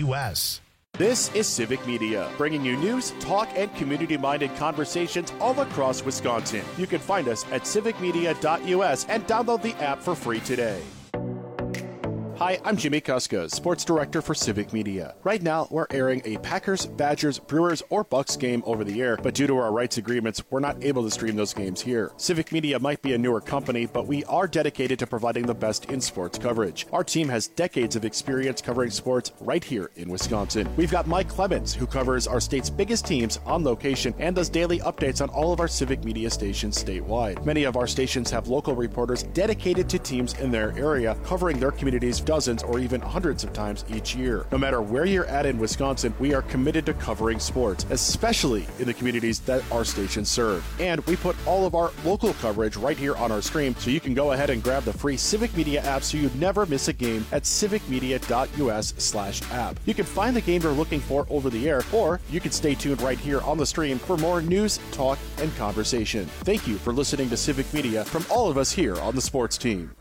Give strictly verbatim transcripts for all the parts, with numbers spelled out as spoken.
U S. This is Civic Media, bringing you news, talk, and community-minded conversations all across Wisconsin. You can find us at civic media dot U S and download the app for free today. Hi, I'm Jimmy Kuska, Sports Director for Civic Media. Right now, we're airing a Packers, Badgers, Brewers, or Bucks game over the air, but due to our rights agreements, we're not able to stream those games here. Civic Media might be a newer company, but we are dedicated to providing the best in sports coverage. Our team has decades of experience covering sports right here in Wisconsin. We've got Mike Clemens, who covers our state's biggest teams on location and does daily updates on all of our Civic Media stations statewide. Many of our stations have local reporters dedicated to teams in their area, covering their communities dozens or even hundreds of times each year. No matter where you're at in Wisconsin, we are committed to covering sports, especially in the communities that our stations serve. And we put all of our local coverage right here on our stream, so you can go ahead and grab the free Civic Media app so you never miss a game at civic media dot U S slash app. You can find the game you're looking for over the air, or you can stay tuned right here on the stream for more news, talk, and conversation. Thank you for listening to Civic Media from all of us here on the sports team.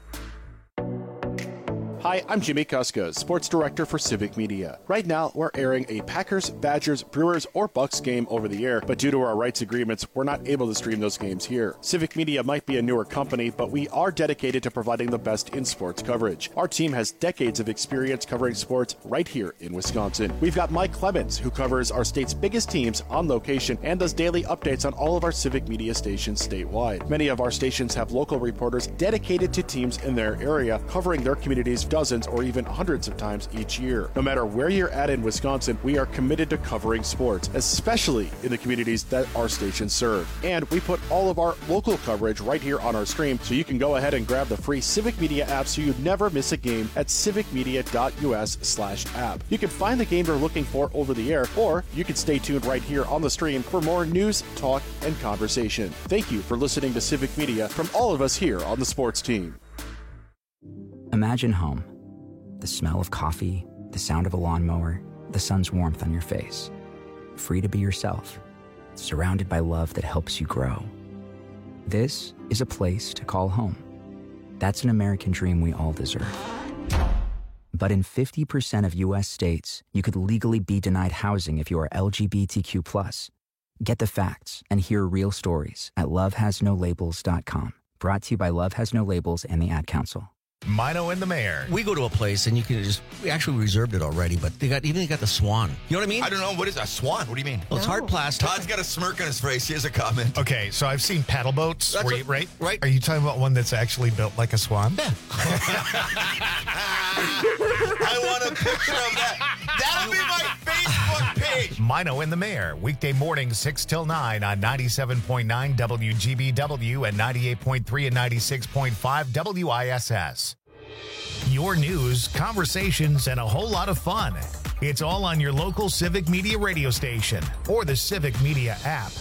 Hi, I'm Jimmy Kuska, Sports Director for Civic Media. Right now, we're airing a Packers, Badgers, Brewers, or Bucks game over the air, but due to our rights agreements, we're not able to stream those games here. Civic Media might be a newer company, but we are dedicated to providing the best in sports coverage. Our team has decades of experience covering sports right here in Wisconsin. We've got Mike Clemens, who covers our state's biggest teams on location and does daily updates on all of our Civic Media stations statewide. Many of our stations have local reporters dedicated to teams in their area, covering their communities dozens or even hundreds of times each year. No matter where you're at in Wisconsin, we are committed to covering sports, especially in the communities that our stations serve. And we put all of our local coverage right here on our stream, so you can go ahead and grab the free Civic Media app so you never miss a game at civic media dot U S slash app. You can find the game you're looking for over the air, or you can stay tuned right here on the stream for more news, talk, and conversation. Thank you for listening to Civic Media from all of us here on the sports team. Imagine home. The smell of coffee, the sound of a lawnmower, the sun's warmth on your face. Free to be yourself, surrounded by love that helps you grow. This is a place to call home. That's an American dream we all deserve. But in fifty percent of U S states, you could legally be denied housing if you are L G B T Q plus. Get the facts and hear real stories at love has no labels dot com. Brought to you by Love Has No Labels and the Ad Council. Mino and the Mayor. We go to a place and you can just, we actually reserved it already, but they got, even they got the Swan. You know what I mean? I don't know. What is a Swan? What do you mean? Well, it's hard plastic. Todd's got a smirk on his face. Here's a comment. Okay, so I've seen paddle boats, That's where what- you, right? right. Are you talking about one that's actually built like a swan? Yeah. I want a picture of that. That'll be my Facebook page. Mino and the Mayor, weekday mornings six till nine on ninety-seven point nine W G B W and ninety-eight point three and ninety-six point five W I S S. Your news, conversations, and a whole lot of fun. It's all on your local Civic Media radio station or the Civic Media app.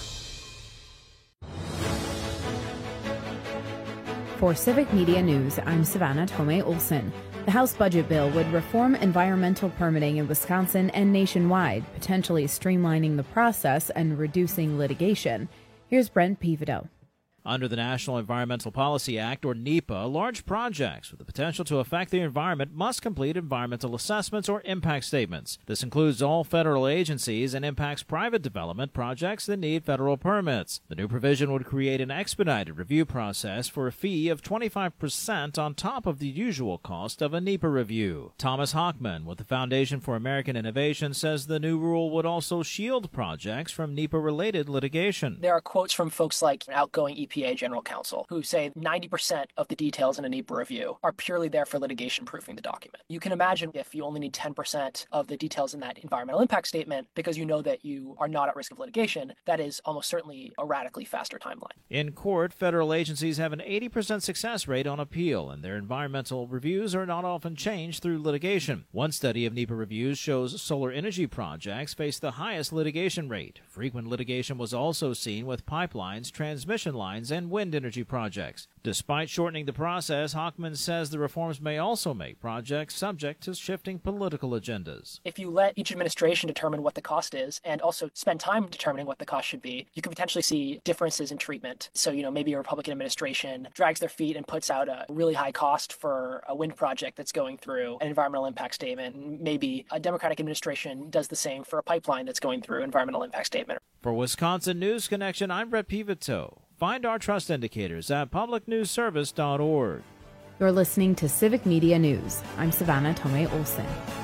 For Civic Media News, I'm Savannah Tomei Olson. The House budget bill would reform environmental permitting in Wisconsin and nationwide, potentially streamlining the process and reducing litigation. Here's Brent Pivotal. Under the National Environmental Policy Act, or NEPA, large projects with the potential to affect the environment must complete environmental assessments or impact statements. This includes all federal agencies and impacts private development projects that need federal permits. The new provision would create an expedited review process for a fee of twenty-five percent on top of the usual cost of a NEPA review. Thomas Hockman with the Foundation for American Innovation says the new rule would also shield projects from NEPA-related litigation. There are quotes from folks like outgoing E P A General Counsel who say ninety percent of the details in a NEPA review are purely there for litigation proofing the document. You can imagine if you only need ten percent of the details in that environmental impact statement because you know that you are not at risk of litigation, that is almost certainly a radically faster timeline. In court, federal agencies have an eighty percent success rate on appeal, and their environmental reviews are not often changed through litigation. One study of NEPA reviews shows solar energy projects face the highest litigation rate. Frequent litigation was also seen with pipelines, transmission lines, pipelines and wind energy projects. Despite shortening the process, Hochman says the reforms may also make projects subject to shifting political agendas. If you let each administration determine what the cost is and also spend time determining what the cost should be, you can potentially see differences in treatment. So, you know, maybe a Republican administration drags their feet and puts out a really high cost for a wind project that's going through an environmental impact statement. And maybe a Democratic administration does the same for a pipeline that's going through environmental impact statement. For Wisconsin News Connection, I'm Brett Pivito. Find our trust indicators at public news service dot org. You're listening to Civic Media News. I'm Savannah Tomei Olson.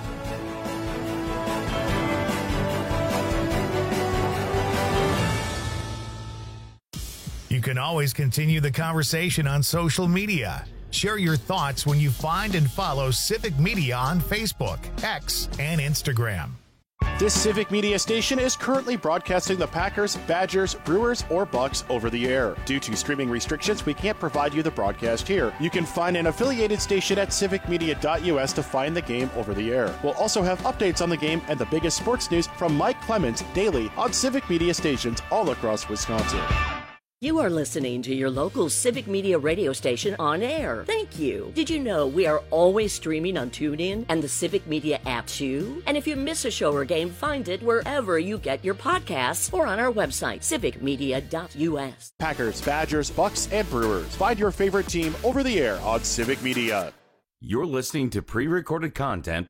You can always continue the conversation on social media. Share your thoughts when you find and follow Civic Media on Facebook, X, and Instagram. This Civic Media station is currently broadcasting the Packers, Badgers, Brewers, or Bucks over the air. Due to streaming restrictions, we can't provide you the broadcast here. You can find an affiliated station at civic media dot U S to find the game over the air. We'll also have updates on the game and the biggest sports news from Mike Clemens daily on Civic Media stations all across Wisconsin. You are listening to your local Civic Media radio station on air. Thank you. Did you know we are always streaming on TuneIn and the Civic Media app too? And if you miss a show or game, find it wherever you get your podcasts or on our website, civic media dot U S. Packers, Badgers, Bucks, and Brewers. Find your favorite team over the air on Civic Media. You're listening to pre-recorded content.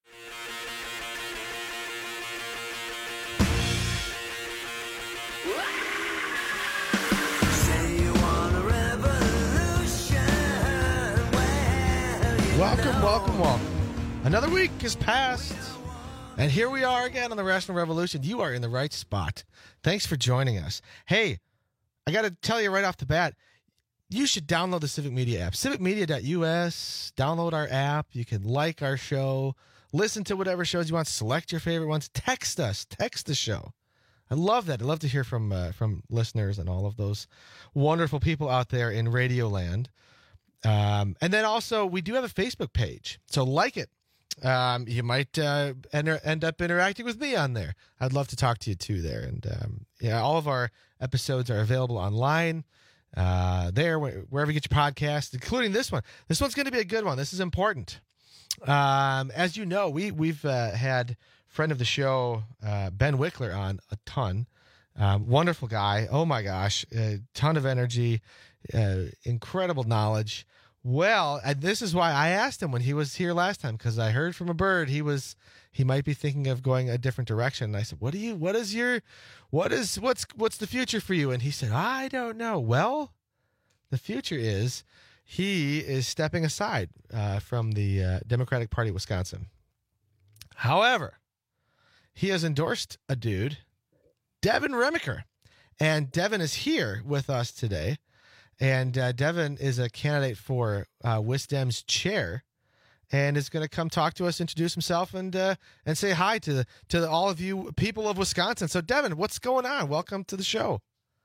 Welcome, welcome, welcome. Another week has passed, and here we are again on the Rational Revolution. You are in the right spot. Thanks for joining us. Hey, I got to tell you right off the bat, you should download the Civic Media app. civic media dot U S. Download our app. You can like our show, listen to whatever shows you want, select your favorite ones, text us, text the show. I love that. I love to hear from uh, from listeners and all of those wonderful people out there in Radio Land. Um, and then also, we do have a Facebook page, so like it. Um, you might uh, enter, end up interacting with me on there. I'd love to talk to you too there. And um, yeah, all of our episodes are available online uh, there, wherever you get your podcasts, including this one. This one's going to be a good one. This is important. Um, as you know, we we've uh, had friend of the show uh, Ben Wickler on a ton. Um, wonderful guy. Oh my gosh, a ton of energy, uh, incredible knowledge. Well, and this is why I asked him when he was here last time, because I heard from a bird he was he might be thinking of going a different direction. And I said, "What do you? What is your? What is what's what's the future for you?" And he said, "I don't know." Well, the future is he is stepping aside uh, from the uh, Democratic Party of Wisconsin. However, he has endorsed a dude, Devin Remiker, and Devin is here with us today. And uh, Devin is a candidate for uh, WisDem's chair, and is going to come talk to us, introduce himself, and uh, and say hi to the, to the, all of you people of Wisconsin. So, Devin, what's going on? Welcome to the show.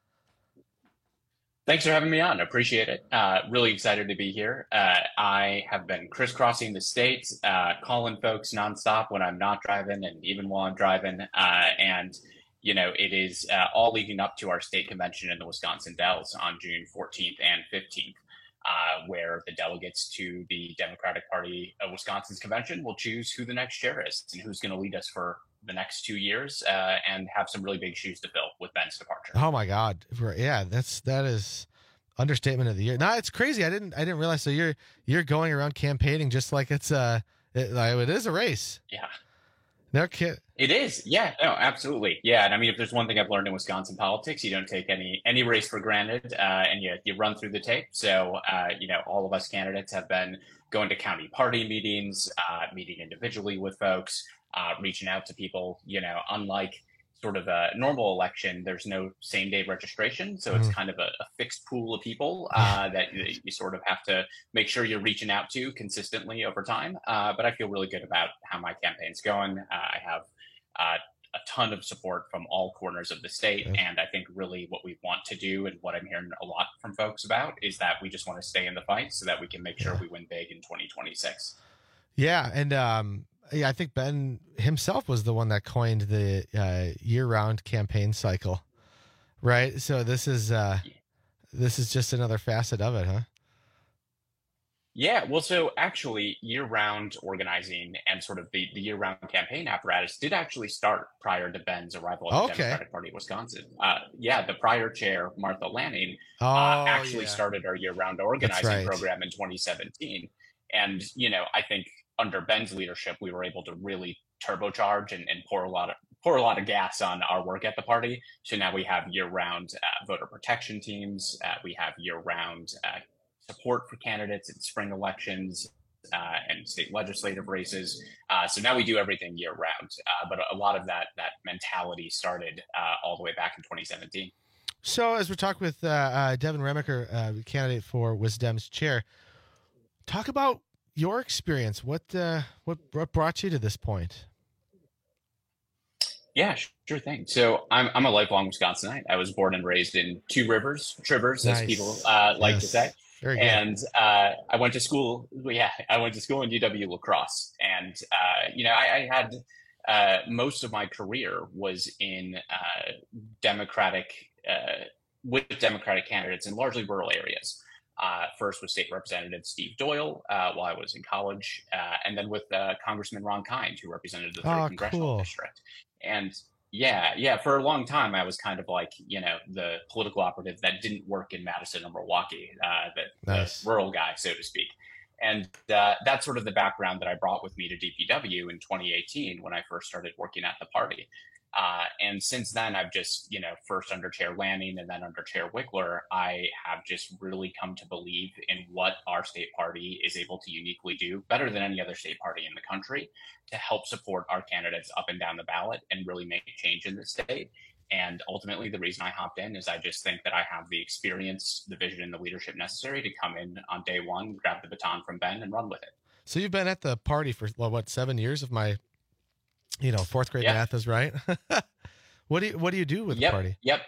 Thanks for having me on. Appreciate it. Uh, really excited to be here. Uh, I have been crisscrossing the state, uh, calling folks nonstop when I'm not driving, and even while I'm driving, uh, and you know, it is uh, all leading up to our state convention in the Wisconsin Dells on June fourteenth and fifteenth, uh, where the delegates to the Democratic Party of Wisconsin's convention will choose who the next chair is and who's going to lead us for the next two years uh, and have some really big shoes to fill with Ben's departure. Oh my God. Yeah, that's, that is understatement of the year. No, it's crazy. I didn't, I didn't realize. So you're, you're going around campaigning just like it's a, it, like it is a race. Yeah. No kid. It is. Yeah, no, absolutely. Yeah. And I mean, if there's one thing I've learned in Wisconsin politics, you don't take any, any race for granted, uh, and you, you run through the tape. So, uh, you know, all of us candidates have been going to county party meetings, uh, meeting individually with folks, uh, reaching out to people, you know, unlike sort of a normal election, there's no same day registration. So it's kind of a, a fixed pool of people uh, that you, you sort of have to make sure you're reaching out to consistently over time. Uh, but I feel really good about how my campaign's going. Uh, I have uh, a ton of support from all corners of the state. And I think really what we want to do, and what I'm hearing a lot from folks about, is that we just want to stay in the fight so that we can make sure we win big in twenty twenty-six. Yeah. And, um, yeah, I think Ben himself was the one that coined the uh, year-round campaign cycle, right? So this is uh, this is just another facet of it, huh? Yeah, well, so actually, year-round organizing and sort of the, the year-round campaign apparatus did actually start prior to Ben's arrival at the Okay. Democratic Party of Wisconsin. Uh, yeah, the prior chair, Martha Lanning, Oh, uh, actually yeah. started our year-round organizing right. program in twenty seventeen. And, you know, I think under Ben's leadership, we were able to really turbocharge and, and pour a lot of pour a lot of gas on our work at the party. So now we have year-round uh, voter protection teams. Uh, we have year-round uh, support for candidates in spring elections uh, and state legislative races. Uh, so now we do everything year round. Uh, but a lot of that that mentality started uh, all the way back in twenty seventeen. So as we're talking with uh, uh, Devin Remaker, uh, candidate for Wisdom's chair, talk about your experience. What uh, what what brought you to this point? Yeah, sure thing. So I'm I'm a lifelong Wisconsinite. I was born and raised in Two Rivers, Trivers, Nice. as people uh, like Yes. to say. Very good. And uh, I went to school. Yeah, I went to school in U W La Crosse, and uh, you know, I, I had uh, most of my career was in uh, Democratic uh, with Democratic candidates in largely rural areas. Uh, first with State Representative Steve Doyle uh, while I was in college, uh, and then with uh, Congressman Ron Kind, who represented the third Oh, congressional cool. district. And yeah, yeah, for a long time, I was kind of like, you know, the political operative that didn't work in Madison or Milwaukee, uh, the, Nice. the rural guy, so to speak. And uh, that's sort of the background that I brought with me to D P W in twenty eighteen when I first started working at the party. Uh, and since then, I've just, you know, first under Chair Lanning and then under Chair Wickler, I have just really come to believe in what our state party is able to uniquely do better than any other state party in the country to help support our candidates up and down the ballot and really make a change in the state. And ultimately, the reason I hopped in is I just think that I have the experience, the vision, and the leadership necessary to come in on day one, grab the baton from Ben, and run with it. So you've been at the party for well, what seven years? Of my, you know, fourth grade Yeah. math is right. What do you what do you do with Yep. the party? Yep.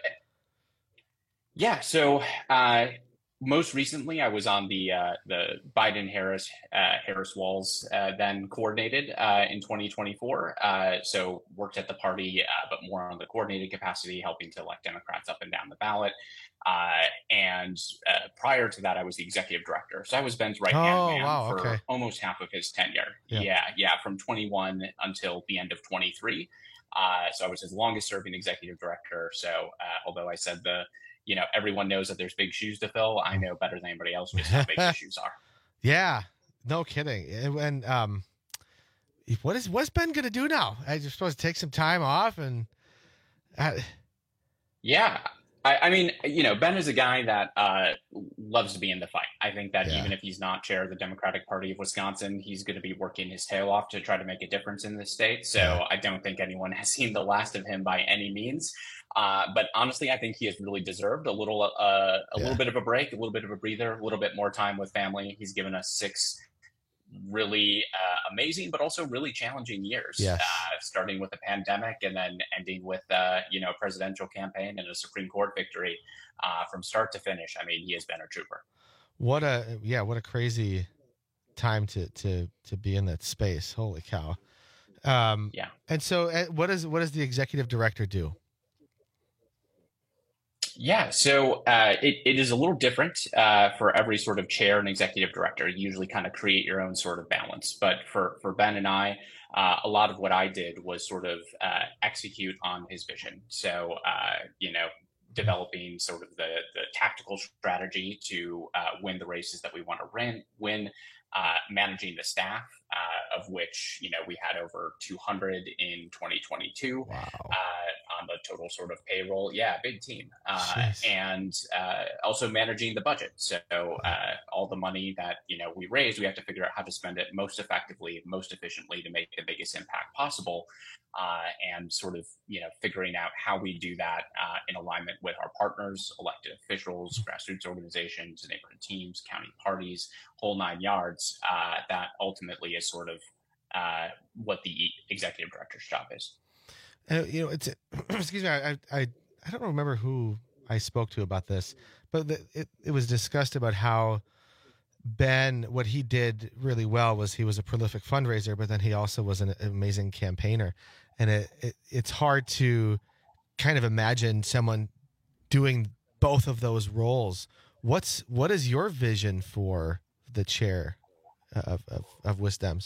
Yeah. So uh, most recently, I was on the uh, the Biden Harris uh, Harris Walls uh, then coordinated uh, in twenty twenty-four. Uh, so worked at the party, uh, but more on the coordinated capacity, helping to elect Democrats up and down the ballot. Uh, and uh, prior to that, I was the executive director. So I was Ben's right hand Oh, man wow, for okay. almost half of his tenure. Yeah. Yeah. yeah, from twenty-one until the end of twenty-three. Uh, so I was his longest serving executive director. So uh, although I said the, you know, everyone knows that there's big shoes to fill, I know better than anybody else just how big the shoes are. Yeah, no kidding. And, and um, what is what's Ben gonna do now? I just supposed to take some time off and. Uh, Yeah. I, I mean, you know, Ben is a guy that uh, loves to be in the fight. I think that Yeah. even if he's not chair of the Democratic Party of Wisconsin, he's going to be working his tail off to try to make a difference in this state. So Yeah. I don't think anyone has seen the last of him by any means. Uh, but honestly, I think he has really deserved a little, uh, a Yeah. little bit of a break, a little bit of a breather, a little bit more time with family. He's given us six really uh, amazing, but also really challenging years. Yes. Uh, starting with a pandemic and then ending with uh, you know a presidential campaign and a Supreme Court victory uh, from start to finish. I mean, he has been a trooper. What a yeah, what a crazy time to to to be in that space. Holy cow! Um, Yeah. And so, uh, what does what does the executive director do? Yeah, so uh, it, it is a little different uh, for every sort of chair and executive director. You usually kind of create your own sort of balance. But for, for Ben and I, uh, a lot of what I did was sort of uh, execute on his vision. So, uh, you know, developing sort of the, the tactical strategy to uh, win the races that we want to win, win uh, managing the staff, uh, of which, you know, we had over two hundred in twenty twenty-two. Wow. Uh, on the total sort of payroll. Yeah, big team. Uh, Jeez. and uh, also managing the budget. So uh, all the money that, you know, we raise, we have to figure out how to spend it most effectively, most efficiently to make the biggest impact possible. Uh, and sort of, you know, figuring out how we do that uh, in alignment with our partners, elected officials, grassroots organizations, neighborhood teams, county parties, whole nine yards. Uh, that ultimately is sort of uh, what the executive director's job is. Uh, you know, it's excuse me. I, I I don't remember who I spoke to about this, but the, it it was discussed about how Ben, what he did really well was he was a prolific fundraiser, but then he also was an amazing campaigner, and it, it it's hard to kind of imagine someone doing both of those roles. What's what is your vision for the chair of of, of WisDems?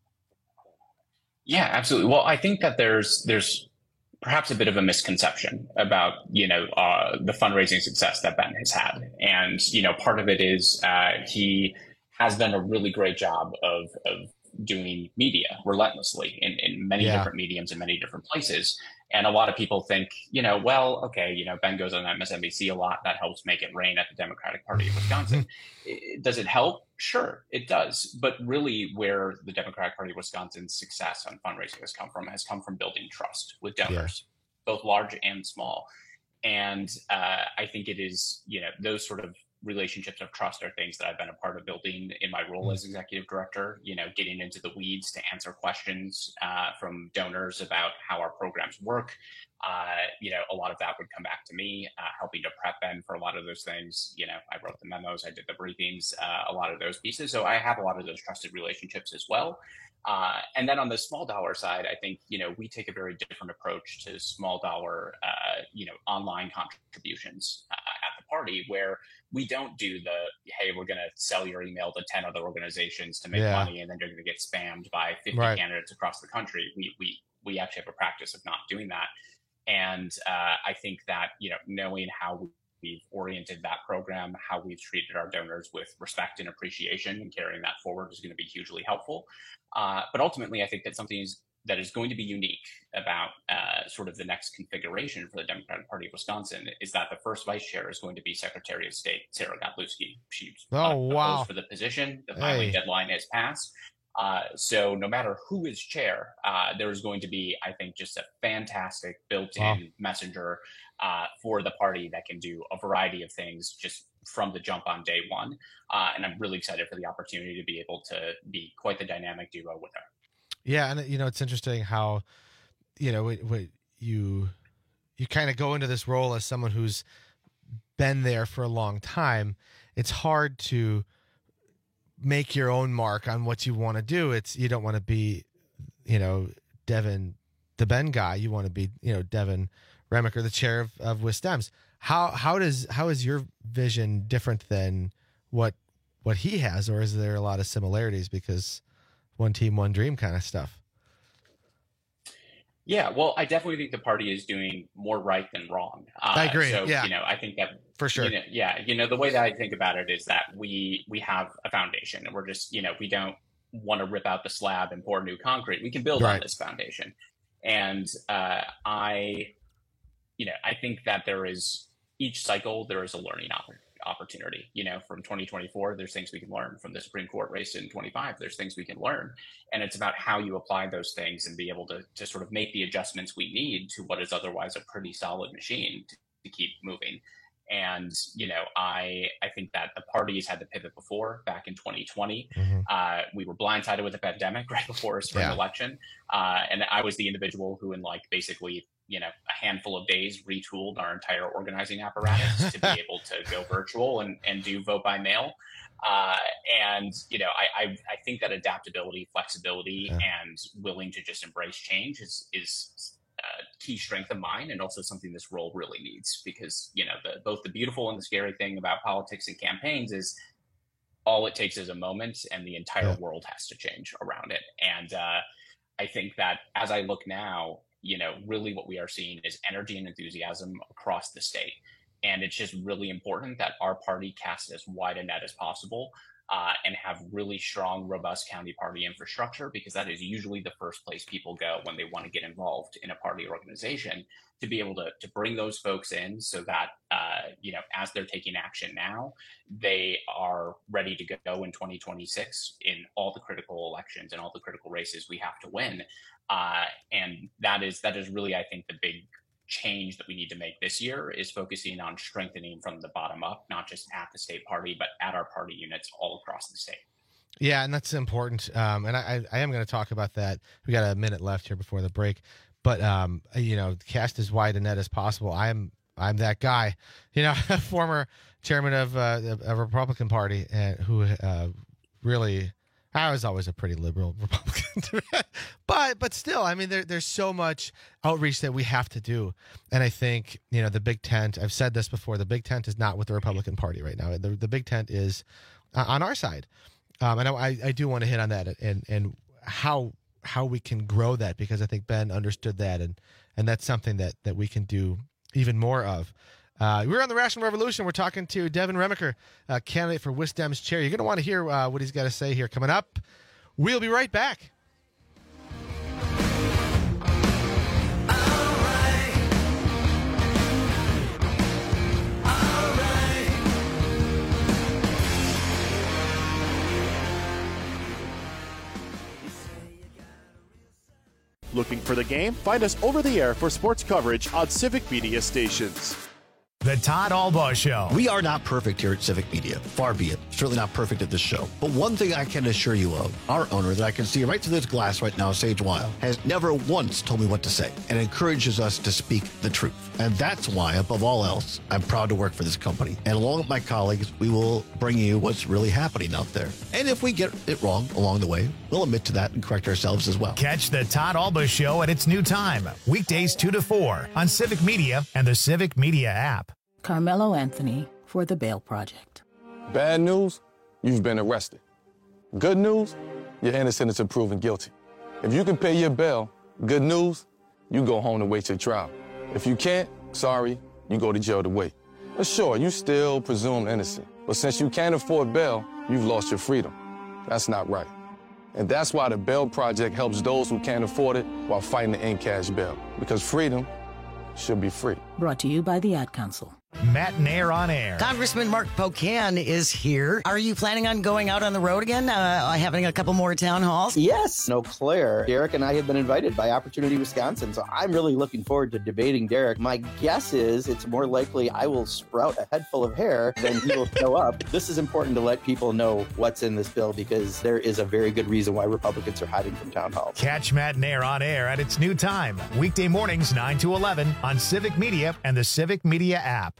Yeah, absolutely. Well, I think that there's there's perhaps a bit of a misconception about, you know, uh, the fundraising success that Ben has had. And, you know, part of it is uh, he has done a really great job of, of doing media relentlessly in, in many Yeah. different mediums in many different places. And a lot of people think, you know, well, okay, you know, Ben goes on M S N B C a lot. That helps make it rain at the Democratic Party of Wisconsin. I- Does it help? Sure, it does. But really where the Democratic Party of Wisconsin's success on fundraising has come from has come from building trust with donors, both large and small. And uh, I think it is, you know, those sort of relationships of trust are things that I've been a part of building in my role as executive director, you know, getting into the weeds to answer questions uh, from donors about how our programs work. Uh, you know, a lot of that would come back to me, uh, helping to prep Ben for a lot of those things. You know, I wrote the memos, I did the briefings, uh, a lot of those pieces. So I have a lot of those trusted relationships as well. Uh, and then on the small dollar side, I think, you know, we take a very different approach to small dollar, uh, you know, online contributions uh, at the party, where we don't do the, hey, we're going to sell your email to ten other organizations to make Yeah. money, and then you're going to get spammed by fifty Right. candidates across the country. We, we, we actually have a practice of not doing that. And uh, I think that, you know, knowing how we've oriented that program, how we've treated our donors with respect and appreciation, and carrying that forward is going to be hugely helpful. Uh, but ultimately, I think that something is, that is going to be unique about uh, sort of the next configuration for the Democratic Party of Wisconsin is that the first vice chair is going to be Secretary of State Sarah Godlewski. She's Oh, uh, wow. proposed for the position. The filing Hey. deadline has passed. Uh, so no matter who is chair, uh, there's going to be, I think, just a fantastic built-in Wow. messenger uh, for the party that can do a variety of things just from the jump on day one. Uh, and I'm really excited for the opportunity to be able to be quite the dynamic duo with her. Yeah, and you know it's interesting how you know what, what you you kind of go into this role as someone who's been there for a long time. It's hard to make your own mark on what you want to do. It's you don't want to be, you know, Devin, the Ben guy. You want to be, you know, Devin Remicker, the chair of, of WisDems. How how does how is your vision different than what what he has, or is there a lot of similarities because one team, one dream kind of stuff? Yeah, well, I definitely think the party is doing more right than wrong. Uh, I agree, So, yeah. you know, I think that For sure. You know, yeah, you know, the way that I think about it is that we we have a foundation, and we're just, you know, we don't want to rip out the slab and pour new concrete. We can build on Right. this foundation, and uh, I, you know, I think that there is each cycle there is a learning oppor- opportunity. You know, from twenty twenty-four, there's things we can learn. From the Supreme Court race in twenty-five, there's things we can learn. And it's about how you apply those things and be able to, to sort of make the adjustments we need to what is otherwise a pretty solid machine to, to keep moving. And, you know, I I think that the parties had to pivot before, back in twenty twenty. Mhm. Uh, we were blindsided with a pandemic right before a spring Yeah. election. Uh, and I was the individual who in like basically, you know, a handful of days retooled our entire organizing apparatus to be able to go virtual and, and do vote by mail. Uh, and, you know, I, I, I think that adaptability, flexibility, Yeah. and willing to just embrace change is, is a key strength of mine, and also something this role really needs, because, you know, the, both the beautiful and the scary thing about politics and campaigns is all it takes is a moment and the entire Yeah. world has to change around it. And uh, I think that as I look now, you know, really what we are seeing is energy and enthusiasm across the state. And it's just really important that our party cast as wide a net as possible uh, and have really strong, robust county party infrastructure, because that is usually the first place people go when they want to get involved in a party organization, to be able to, to bring those folks in so that, uh, you know, as they're taking action now, they are ready to go in twenty twenty-six in all the critical elections and all the critical races we have to win. Uh, and that is that is really, I think, the big change that we need to make this year, is focusing on strengthening from the bottom up, not just at the state party, but at our party units all across the state. Yeah, and that's important. Um, and I, I am going to talk about that. We got a minute left here before the break, but um, you know, cast as wide a net as possible. I'm I'm that guy. You know, former chairman of uh, a Republican Party, and who uh, really I was always a pretty liberal Republican. but but still, I mean, there, there's so much outreach that we have to do. And I think, you know, the big tent, I've said this before, the big tent is not with the Republican Party right now. The, the big tent is uh, on our side. Um, and I, I do want to hit on that and, and how how we can grow that, because I think Ben understood that. And, and that's something that, that we can do even more of. Uh, we're on the Rational Revolution. We're talking to Devin Remaker, uh, candidate for Wisdom's chair. You're going to want to hear uh, what he's got to say here coming up. We'll be right back. Looking for the game? Find us over the air for sports coverage on Civic Media stations. The Todd Albaugh Show. We are not perfect here at Civic Media. Far be it. Certainly not perfect at this show. But one thing I can assure you of, our owner that I can see right through this glass right now, Sage Weil, has never once told me what to say and encourages us to speak the truth. And that's why, above all else, I'm proud to work for this company. And along with my colleagues, we will bring you what's really happening out there. And if we get it wrong along the way, we'll admit to that and correct ourselves as well. Catch the Todd Albaugh Show at its new time, weekdays two to four on Civic Media and the Civic Media app. Carmelo Anthony for the Bail Project. Bad news, you've been arrested. Good news, you're innocent until proven guilty. If you can pay your bail, good news, you go home to wait your trial. If you can't, sorry, you go to jail to wait. But sure, you still presumed innocent. But since you can't afford bail, you've lost your freedom. That's not right. And that's why the Bail Project helps those who can't afford it while fighting to end cash bail. Because freedom should be free. Brought to you by the Ad Council. Matt Nair on air. Congressman Mark Pocan is here. Are you planning on going out on the road again, uh, having a couple more town halls? Yes. No, Claire. Derek and I have been invited by Opportunity Wisconsin, so I'm really looking forward to debating Derek. My guess is it's more likely I will sprout a head full of hair than he will show up. This is important to let people know what's in this bill, because there is a very good reason why Republicans are hiding from town halls. Catch Matt Nair on air at its new time, weekday mornings nine to eleven on Civic Media and the Civic Media app.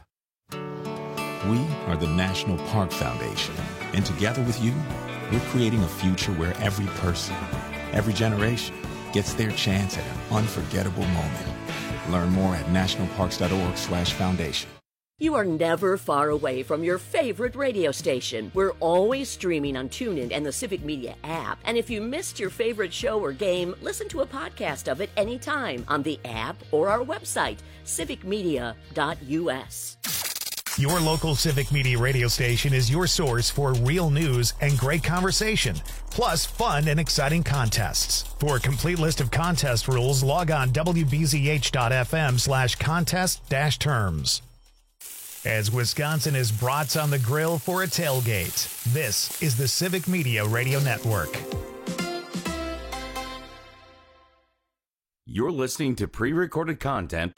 We are the National Park Foundation, and together with you, we're creating a future where every person, every generation, gets their chance at an unforgettable moment. Learn more at nationalparks.org slash foundation. You are never far away from your favorite radio station. We're always streaming on TuneIn and the Civic Media app. And if you missed your favorite show or game, listen to a podcast of it anytime on the app or our website, civic media dot u s. Your local Civic Media radio station is your source for real news and great conversation, plus fun and exciting contests. For a complete list of contest rules, log on w b z h dot f m slash contest dash terms. As Wisconsin is brats on the grill for a tailgate, this is the Civic Media Radio Network. You're listening to pre-recorded content.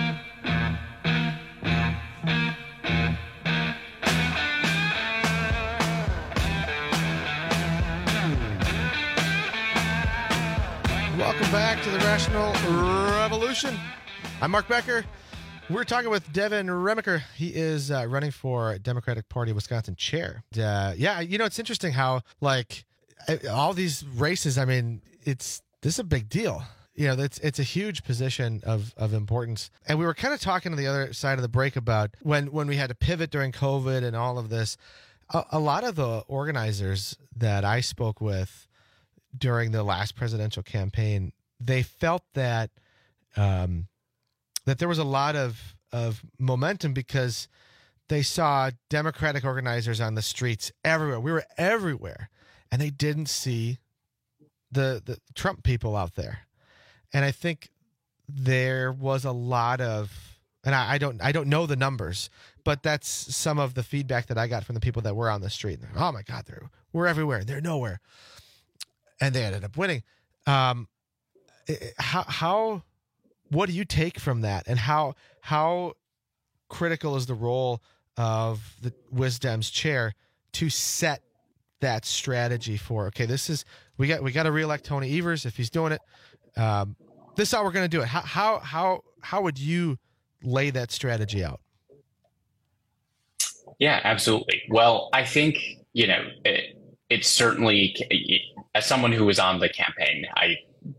Welcome back to the Rational Revolution. I'm Mark Becker. We're talking with Devin Remaker. He is uh, running for Democratic Party Wisconsin chair. Uh, yeah, you know, it's interesting how, like, all these races, I mean, it's this is a big deal. You know, it's it's a huge position of, of importance. And we were kind of talking on the other side of the break about when, when we had to pivot during COVID and all of this. A, a lot of the organizers that I spoke with during the last presidential campaign, they felt that um, that there was a lot of of momentum because they saw Democratic organizers on the streets everywhere. We were everywhere, and they didn't see the the Trump people out there. And I think there was a lot of, and I, I don't I don't know the numbers, but that's some of the feedback that I got from the people that were on the street. Oh my God, they're we're everywhere. They're nowhere. And they ended up winning. Um, how, how, what do you take from that? And how, how critical is the role of the Wisdom's chair to set that strategy for, okay, this is, we got, we got to reelect Tony Evers if he's doing it. Um, this is how we're going to do it. How, how, how, how would you lay that strategy out? Yeah, absolutely. Well, I think, you know, it, it's certainly, as someone who was on the campaign, I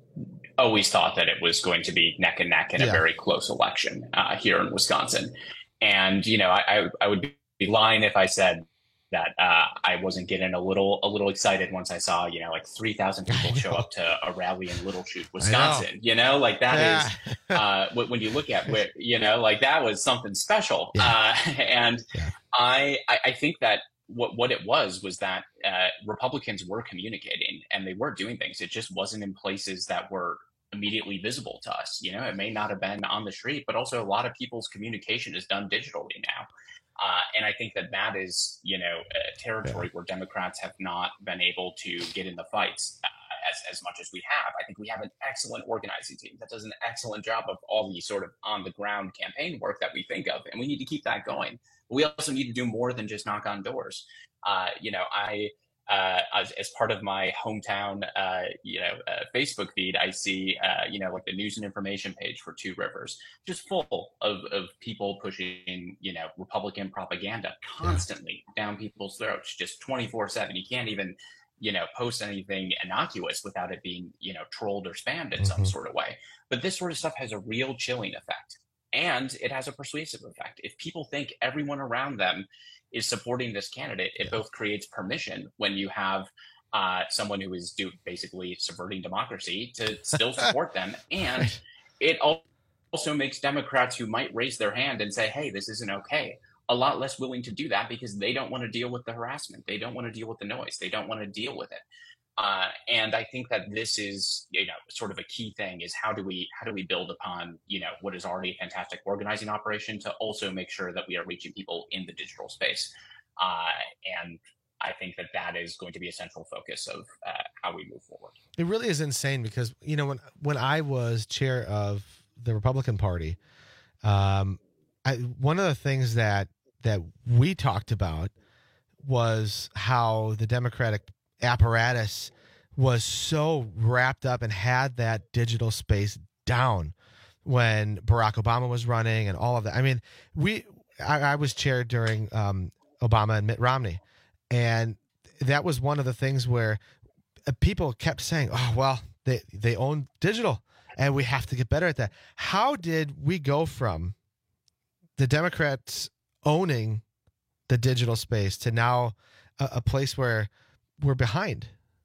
always thought that it was going to be neck and neck in Yeah. a very close election uh, here in Wisconsin. And, you know, I, I, I would be lying if I said that uh, I wasn't getting a little a little excited once I saw, you know, like three thousand people show up to a rally in Little Chute, Wisconsin. You know, like that Yeah. is, uh, when when you look at where, you know, like that was something special. Yeah. Uh, and Yeah. I, I I think that what what it was was that uh, Republicans were communicating and they were doing things. It just wasn't in places that were immediately visible to us. You know, it may not have been on the street, but also a lot of people's communication is done digitally now. Uh, and I think that that is, you know, a territory where Democrats have not been able to get in the fights uh, as, as much as we have. I think we have an excellent organizing team that does an excellent job of all the sort of on the ground campaign work that we think of. And we need to keep that going. But we also need to do more than just knock on doors. Uh, you know, I, uh, as, as part of my hometown, uh, you know, uh, Facebook feed, I see, uh, you know, like the news and information page for Two Rivers, just full of, of people pushing, you know, Republican propaganda constantly down people's throats, just twenty-four seven. You can't even, you know, post anything innocuous without it being, you know, trolled or spammed in some Mhm. sort of way. But this sort of stuff has a real chilling effect. And it has a persuasive effect. If people think everyone around them is supporting this candidate, it both creates permission when you have uh, someone who is do, basically subverting democracy to still support them. And it al- also makes Democrats who might raise their hand and say, hey, this isn't okay, a lot less willing to do that because they don't want to deal with the harassment. They don't want to deal with the noise. They don't want to deal with it. Uh, and I think that this is, you know, sort of a key thing is how do we how do we build upon, you know, what is already a fantastic organizing operation to also make sure that we are reaching people in the digital space. Uh, and I think that that is going to be a central focus of uh, how we move forward. It really is insane because, you know, when when I was chair of the Republican Party, um, I, one of the things that that we talked about was how the Democratic apparatus was so wrapped up and had that digital space down when Barack Obama was running and all of that. I mean, we I, I was chair during um, Obama and Mitt Romney, and that was one of the things where people kept saying, oh, well, they, they own digital and we have to get better at that. How did we go from the Democrats owning the digital space to now a, a place where we're behind?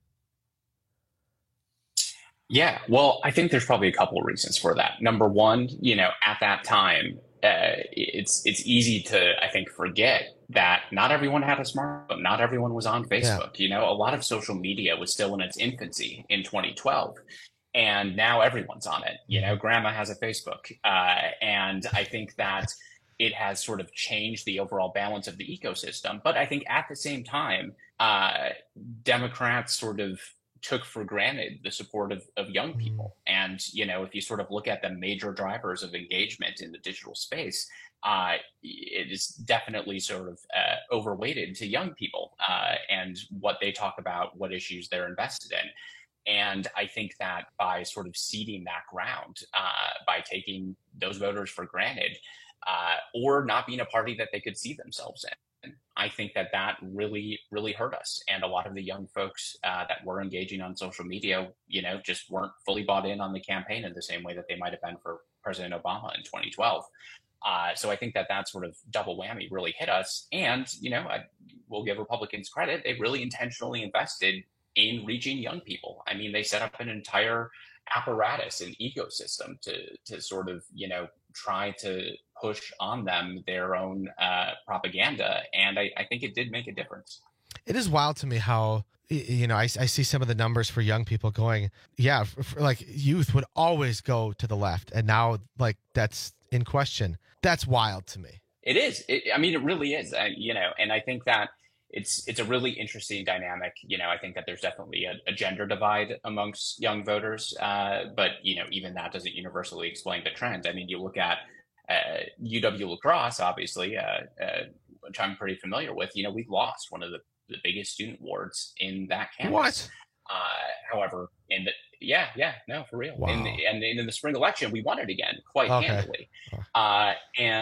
Yeah, well, I think there's probably a couple of reasons for that. Number one, you know, at that time, uh, it's it's easy to, I think, forget that not everyone had a smartphone. Not everyone was on Facebook. Yeah. You know, a lot of social media was still in its infancy in twenty twelve. And now everyone's on it. You know, grandma has a Facebook. Uh, and I think that it has sort of changed the overall balance of the ecosystem. But I think at the same time, uh, Democrats sort of took for granted the support of, of young people. And, you know, if you sort of look at the major drivers of engagement in the digital space, uh, it is definitely sort of uh, overweighted to young people uh, and what they talk about, what issues they're invested in. And I think that by sort of ceding that ground, uh, by taking those voters for granted, uh, or not being a party that they could see themselves in, I think that that really, really hurt us. And a lot of the young folks uh, that were engaging on social media, you know, just weren't fully bought in on the campaign in the same way that they might have been for President Obama in twenty twelve. Uh, so I think that that sort of double whammy really hit us. And, you know, I will give Republicans credit. They really intentionally invested in reaching young people. I mean, they set up an entire apparatus and ecosystem to to sort of, you know, try to push on them their own uh, propaganda. And I, I think it did make a difference. It is wild to me how, you know, I, I see some of the numbers for young people going, yeah, for, for like youth would always go to the left. And now like that's in question. That's wild to me. It is. It, I mean, it really is, uh, you know, and I think that it's it's a really interesting dynamic. You know, I think that there's definitely a, a gender divide amongst young voters. Uh, but, you know, even that doesn't universally explain the trend. I mean, you look at uh, U W La Crosse, obviously, uh, uh, which I'm pretty familiar with. You know, we've lost one of the, the biggest student wards in that campus. What? Uh, however, in the yeah, yeah, no, for real. Wow. In the, and in the spring election, we won it again quite Okay. handily. Uh, and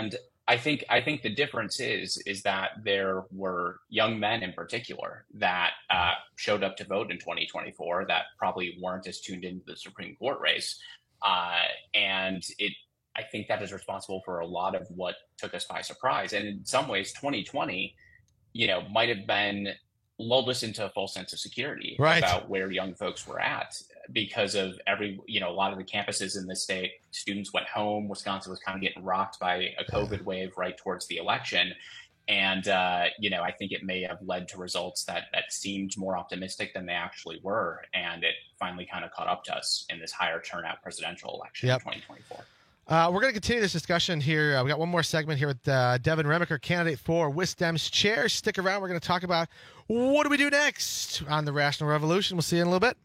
I think I think the difference is is that there were young men in particular that uh, showed up to vote in twenty twenty-four that probably weren't as tuned into the Supreme Court race, uh, and it. I think that is responsible for a lot of what took us by surprise. And in some ways, twenty twenty, you know, might have been lulled us into a false sense of security right. about where young folks were at because of every, you know, a lot of the campuses in the state, students went home. Wisconsin was kind of getting rocked by a COVID wave right towards the election. And, uh, you know, I think it may have led to results that that seemed more optimistic than they actually were. And it finally kind of caught up to us in this higher turnout presidential election yep. in twenty twenty-four. Uh, we're going to continue this discussion here. Uh, we got one more segment here with uh, Devin Remiker, candidate for Wisdom's chair. Stick around. We're going to talk about what do we do next on the Rational Revolution. We'll see you in a little bit.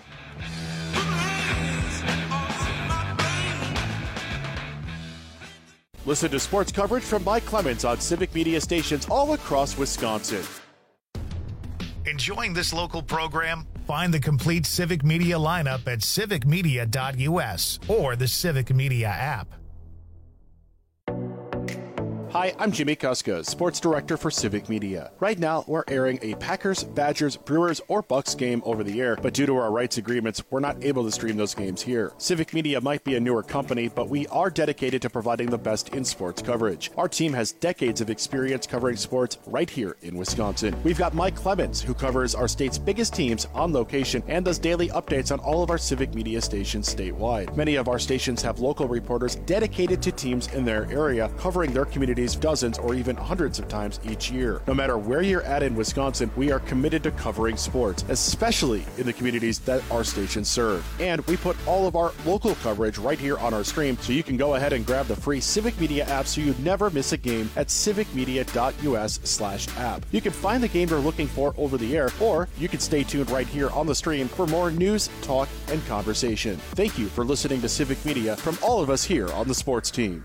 Listen to sports coverage from Mike Clemens on Civic Media stations all across Wisconsin. Enjoying this local program? Find the complete Civic Media lineup at civic media dot u s or the Civic Media app. Hi, I'm Jimmy Kuska, Sports Director for Civic Media. Right now, we're airing a Packers, Badgers, Brewers, or Bucks game over the air, but due to our rights agreements, we're not able to stream those games here. Civic Media might be a newer company, but we are dedicated to providing the best in sports coverage. Our team has decades of experience covering sports right here in Wisconsin. We've got Mike Clemens, who covers our state's biggest teams on location and does daily updates on all of our Civic Media stations statewide. Many of our stations have local reporters dedicated to teams in their area, covering their community dozens or even hundreds of times each year. No matter where you're at in Wisconsin, we are committed to covering sports, especially in the communities that our stations serve. And we put all of our local coverage right here on our stream, so you can go ahead and grab the free Civic Media app so you never miss a game at civic media dot u s slash app. You can find the game you're looking for over the air, or you can stay tuned right here on the stream for more news, talk, and conversation. Thank you for listening to Civic Media from all of us here on the sports team.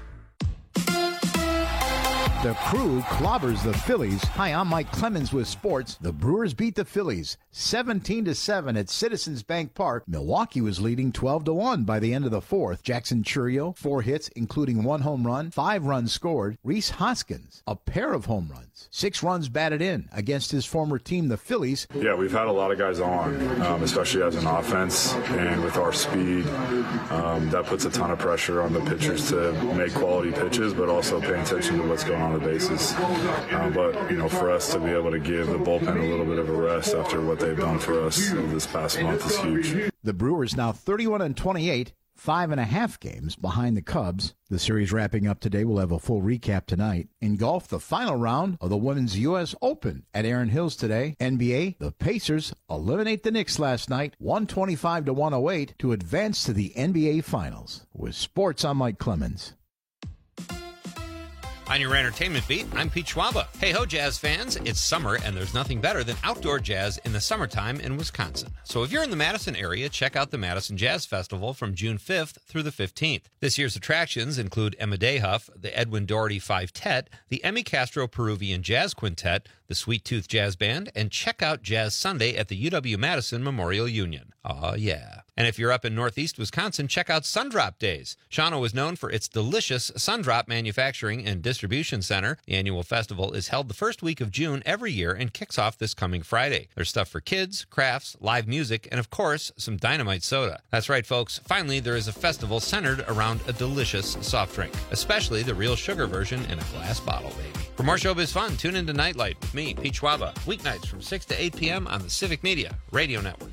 The Crew clobbers the Phillies. Hi, I'm Mike Clemens with sports. The Brewers beat the Phillies seventeen to seven at Citizens Bank Park. Milwaukee was leading twelve to one by the end of the fourth. Jackson Chourio, four hits, including one home run, five runs scored. Rhys Hoskins, a pair of home runs. Six runs batted in against his former team, the Phillies. Yeah, we've had a lot of guys on, um, especially as an offense, and with our speed, um, that puts a ton of pressure on the pitchers to make quality pitches, but also paying attention to what's going on the bases. Uh, but, you know, for us to be able to give the bullpen a little bit of a rest after what they've done for us this past month is huge. The Brewers now thirty-one and twenty-eight, five and a half games behind the Cubs. The series wrapping up today. We'll have a full recap tonight. In golf, the final round of the Women's U S Open at Erin Hills today. N B A, the Pacers eliminate the Knicks last night, one twenty-five to one oh eight, to advance to the N B A Finals. With sports, I'm Mike Clemens. On your entertainment beat, I'm Pete Schwaba. Hey ho, jazz fans. It's summer, and there's nothing better than outdoor jazz in the summertime in Wisconsin. So if you're in the Madison area, check out the Madison Jazz Festival from June fifth through the fifteenth. This year's attractions include Emma Dayhuff, the Edwin Doherty Five-Tet, the Emmy Castro Peruvian Jazz Quintet, the Sweet Tooth Jazz Band, and check out Jazz Sunday at the U W-Madison Memorial Union. Aw, yeah. And if you're up in northeast Wisconsin, check out Sundrop Days. Shawano is known for its delicious Sundrop manufacturing and distribution center. The annual festival is held the first week of June every year and kicks off this coming Friday. There's stuff for kids, crafts, live music, and of course, some dynamite soda. That's right, folks. Finally, there is a festival centered around a delicious soft drink, especially the real sugar version in a glass bottle, baby. For more showbiz fun, tune into Nightlight with me, Pete Schwaba, weeknights from six to eight p.m. on the Civic Media Radio Network.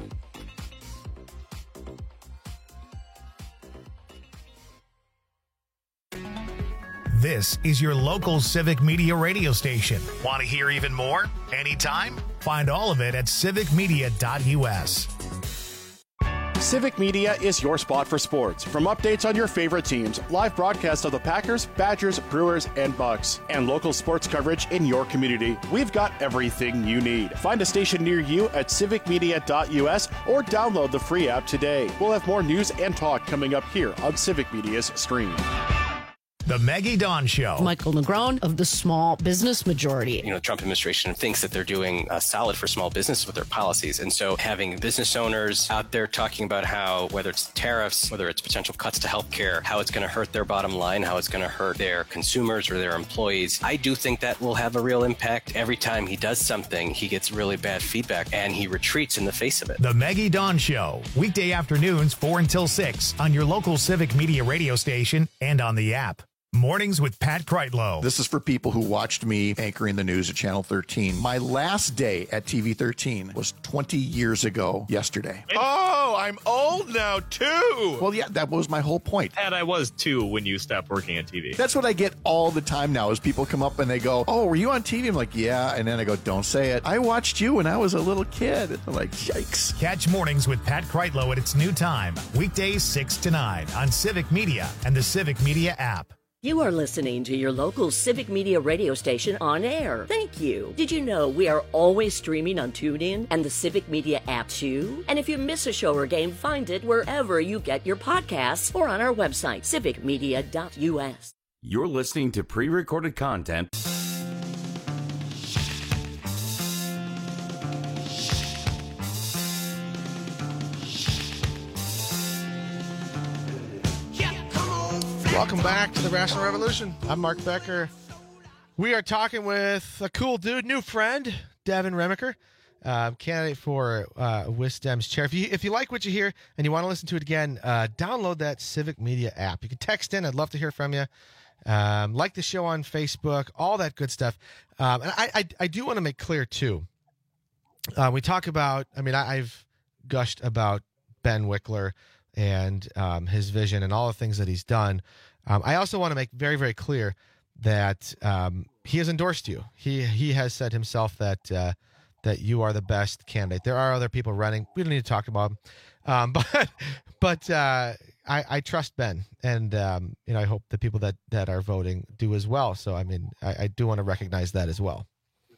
This is your local Civic Media radio station. Want to hear even more? Anytime? Find all of it at civic media dot u s. Civic Media is your spot for sports. From updates on your favorite teams, live broadcasts of the Packers, Badgers, Brewers, and Bucks, and local sports coverage in your community, we've got everything you need. Find a station near you at civic media dot u s or download the free app today. We'll have more news and talk coming up here on Civic Media's stream. The Maggie Dawn Show. Michael Negron of the Small Business Majority. You know, the Trump administration thinks that they're doing uh, solid for small business with their policies. And so having business owners out there talking about how, whether it's tariffs, whether it's potential cuts to healthcare, how it's going to hurt their bottom line, how it's going to hurt their consumers or their employees, I do think that will have a real impact. Every time he does something, he gets really bad feedback and he retreats in the face of it. The Maggie Dawn Show, weekday afternoons four until six on your local Civic Media radio station and on the app. Mornings with Pat Kreitlow. This is for people who watched me anchoring the news at Channel thirteen. My last day at T V thirteen was twenty years ago yesterday. Oh, I'm old now, too. Well, yeah, that was my whole point. And I was, too, when you stopped working on T V. That's what I get all the time now is people come up and they go, oh, were you on T V? I'm like, yeah. And then I go, don't say it. I watched you when I was a little kid. And they're like, yikes. Catch Mornings with Pat Kreitlow at its new time, weekdays six to nine on Civic Media and the Civic Media app. You are listening to your local Civic Media radio station on air. Thank you. Did you know we are always streaming on TuneIn and the Civic Media app too? And if you miss a show or game, find it wherever you get your podcasts or on our website, civic media dot u s. You're listening to pre-recorded content. Welcome back to the Rational Revolution. I'm Mark Becker. We are talking with a cool dude, new friend, Devin Remiker, uh, candidate for uh, Wisdem's chair. If you if you like what you hear and you want to listen to it again, uh, download that Civic Media app. You can text in. I'd love to hear from you. Um, like the show on Facebook, all that good stuff. Um, and I, I, I do want to make clear, too, uh, we talk about, I mean, I, I've gushed about Ben Wickler and um, his vision and all the things that he's done. Um, I also want to make very, very clear that um, he has endorsed you. He he has said himself that uh, that you are the best candidate. There are other people running. We don't need to talk about them. Um, but but uh, I, I trust Ben, and um, you know I hope the people that, that are voting do as well. So I mean I, I do want to recognize that as well.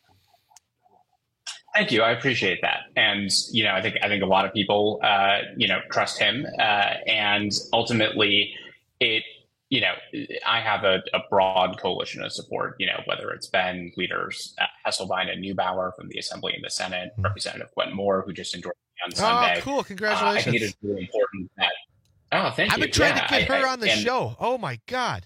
Thank you. I appreciate that. And, you know, I think I think a lot of people, uh, you know, trust him. Uh, and ultimately, it, you know, I have a, a broad coalition of support, you know, whether it's Ben, leaders uh, Hesselbein and Neubauer from the Assembly and the Senate, mm-hmm. Representative Quentin Moore, who just endorsed me on Sunday. Oh, cool. Congratulations. Uh, I think it is really important that, oh, thank I've you. been trying yeah, to get I, her I, on the and, show. Oh, my God.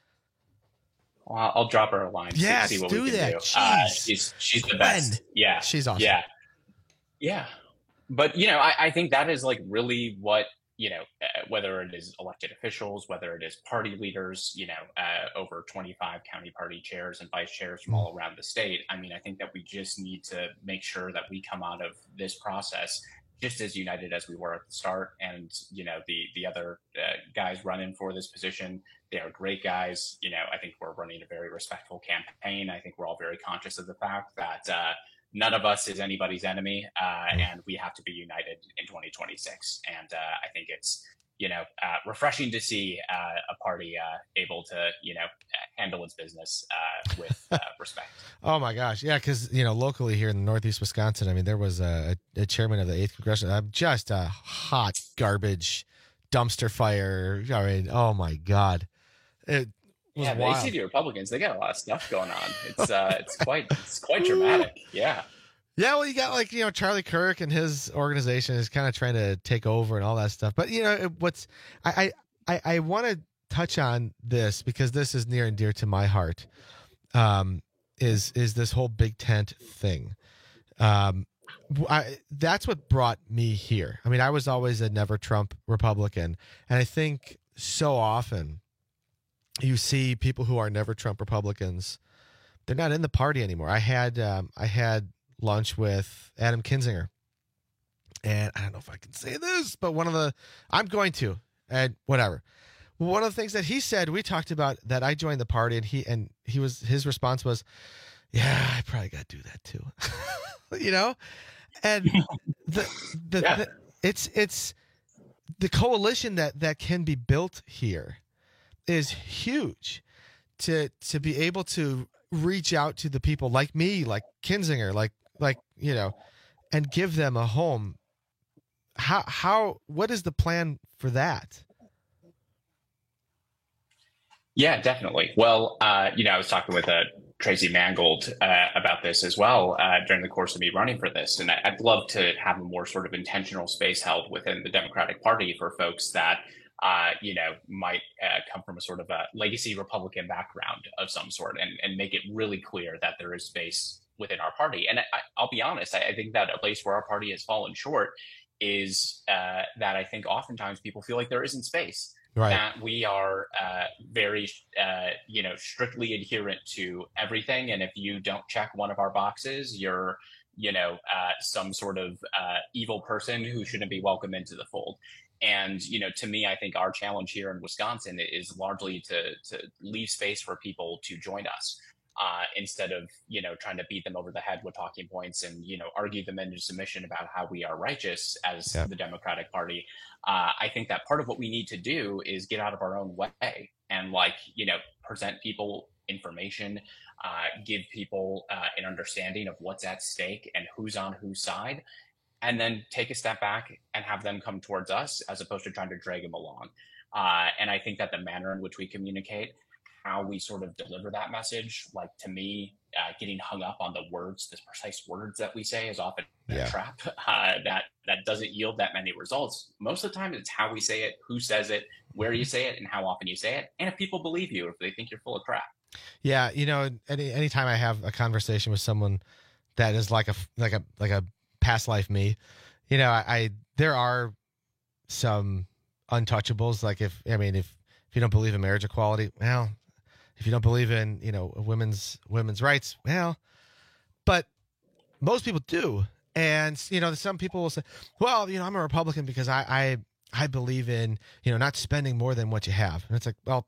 Well, I'll drop her a line. Yes, see, see what do we can that. do. Jeez. Uh, she's she's the best. Ben. Yeah, she's awesome. Yeah, yeah. But you know, I, I think that is like really what you know, uh, whether it is elected officials, whether it is party leaders, you know, uh, over twenty-five county party chairs and vice chairs from all around the state. I mean, I think that we just need to make sure that we come out of this process just as united as we were at the start. And, you know, the the other uh, guys running for this position, they are great guys. You know, I think we're running a very respectful campaign. I think we're all very conscious of the fact that uh, none of us is anybody's enemy, uh, and we have to be united in twenty twenty-six. And uh, I think it's, you know, uh, refreshing to see uh, a party uh, able to, you know, handle its business uh, with uh, respect. Oh my gosh, yeah, because you know, locally here in Northeast Wisconsin, I mean, there was a, a chairman of the eighth Congressional, uh, just a hot garbage dumpster fire. I mean, oh my God, it was yeah, the wild. A C D Republicans, they got a lot of stuff going on. It's uh, it's quite it's quite dramatic. Yeah. Yeah, well, you got like, you know, Charlie Kirk and his organization is kind of trying to take over and all that stuff. But, you know, it, what's I I, I, I want to touch on this because this is near and dear to my heart, um, is is this whole big tent thing. Um, I, that's what brought me here. I mean, I was always a never Trump Republican. And I think so often you see people who are never Trump Republicans, they're not in the party anymore. I had um, I had lunch with Adam Kinzinger, and I don't know if I can say this, but one of the I'm going to and whatever. One of the things that he said, we talked about that I joined the party, and he and he was his response was, "Yeah, I probably got to do that too," you know. And the the, yeah. the it's it's the coalition that that can be built here is huge to to be able to reach out to the people like me, like Kinzinger, like like you know, and give them a home. How how what is the plan for that? Yeah, definitely. Well, uh, you know, I was talking with uh, Tracy Mangold uh, about this as well uh, during the course of me running for this. And I- I'd love to have a more sort of intentional space held within the Democratic Party for folks that, uh, you know, might uh, come from a sort of a legacy Republican background of some sort, and, and make it really clear that there is space within our party. And I, I'll be honest, I, I think that a place where our party has fallen short is uh, that I think oftentimes people feel like there isn't space. Right. That we are uh, very, uh, you know, strictly adherent to everything. And if you don't check one of our boxes, you're, you know, uh, some sort of uh, evil person who shouldn't be welcome into the fold. And, you know, to me, I think our challenge here in Wisconsin is largely to, to leave space for people to join us. Uh, instead of, you know, trying to beat them over the head with talking points and, you know, argue them into submission about how we are righteous as Yep. the Democratic Party. Uh, I think that part of what we need to do is get out of our own way and, like, you know, present people information, uh, give people uh, an understanding of what's at stake and who's on whose side, and then take a step back and have them come towards us as opposed to trying to drag them along. Uh, and I think that the manner in which we communicate, how we sort of deliver that message, like, to me, uh, getting hung up on the words, the precise words that we say is often Yeah. a trap uh, that that doesn't yield that many results. Most of the time, it's how we say it, who says it, where you say it, and how often you say it, and if people believe you, if they think you're full of crap. Yeah, you know, any anytime I have a conversation with someone that is like a like a like a past life me, you know, I, I there are some untouchables. Like if I mean if if you don't believe in marriage equality, well, if you don't believe in, you know, women's women's rights, well, but most people do. And, you know, some people will say, well, you know, I'm a Republican because I, I, I believe in, you know, not spending more than what you have. And it's like, well,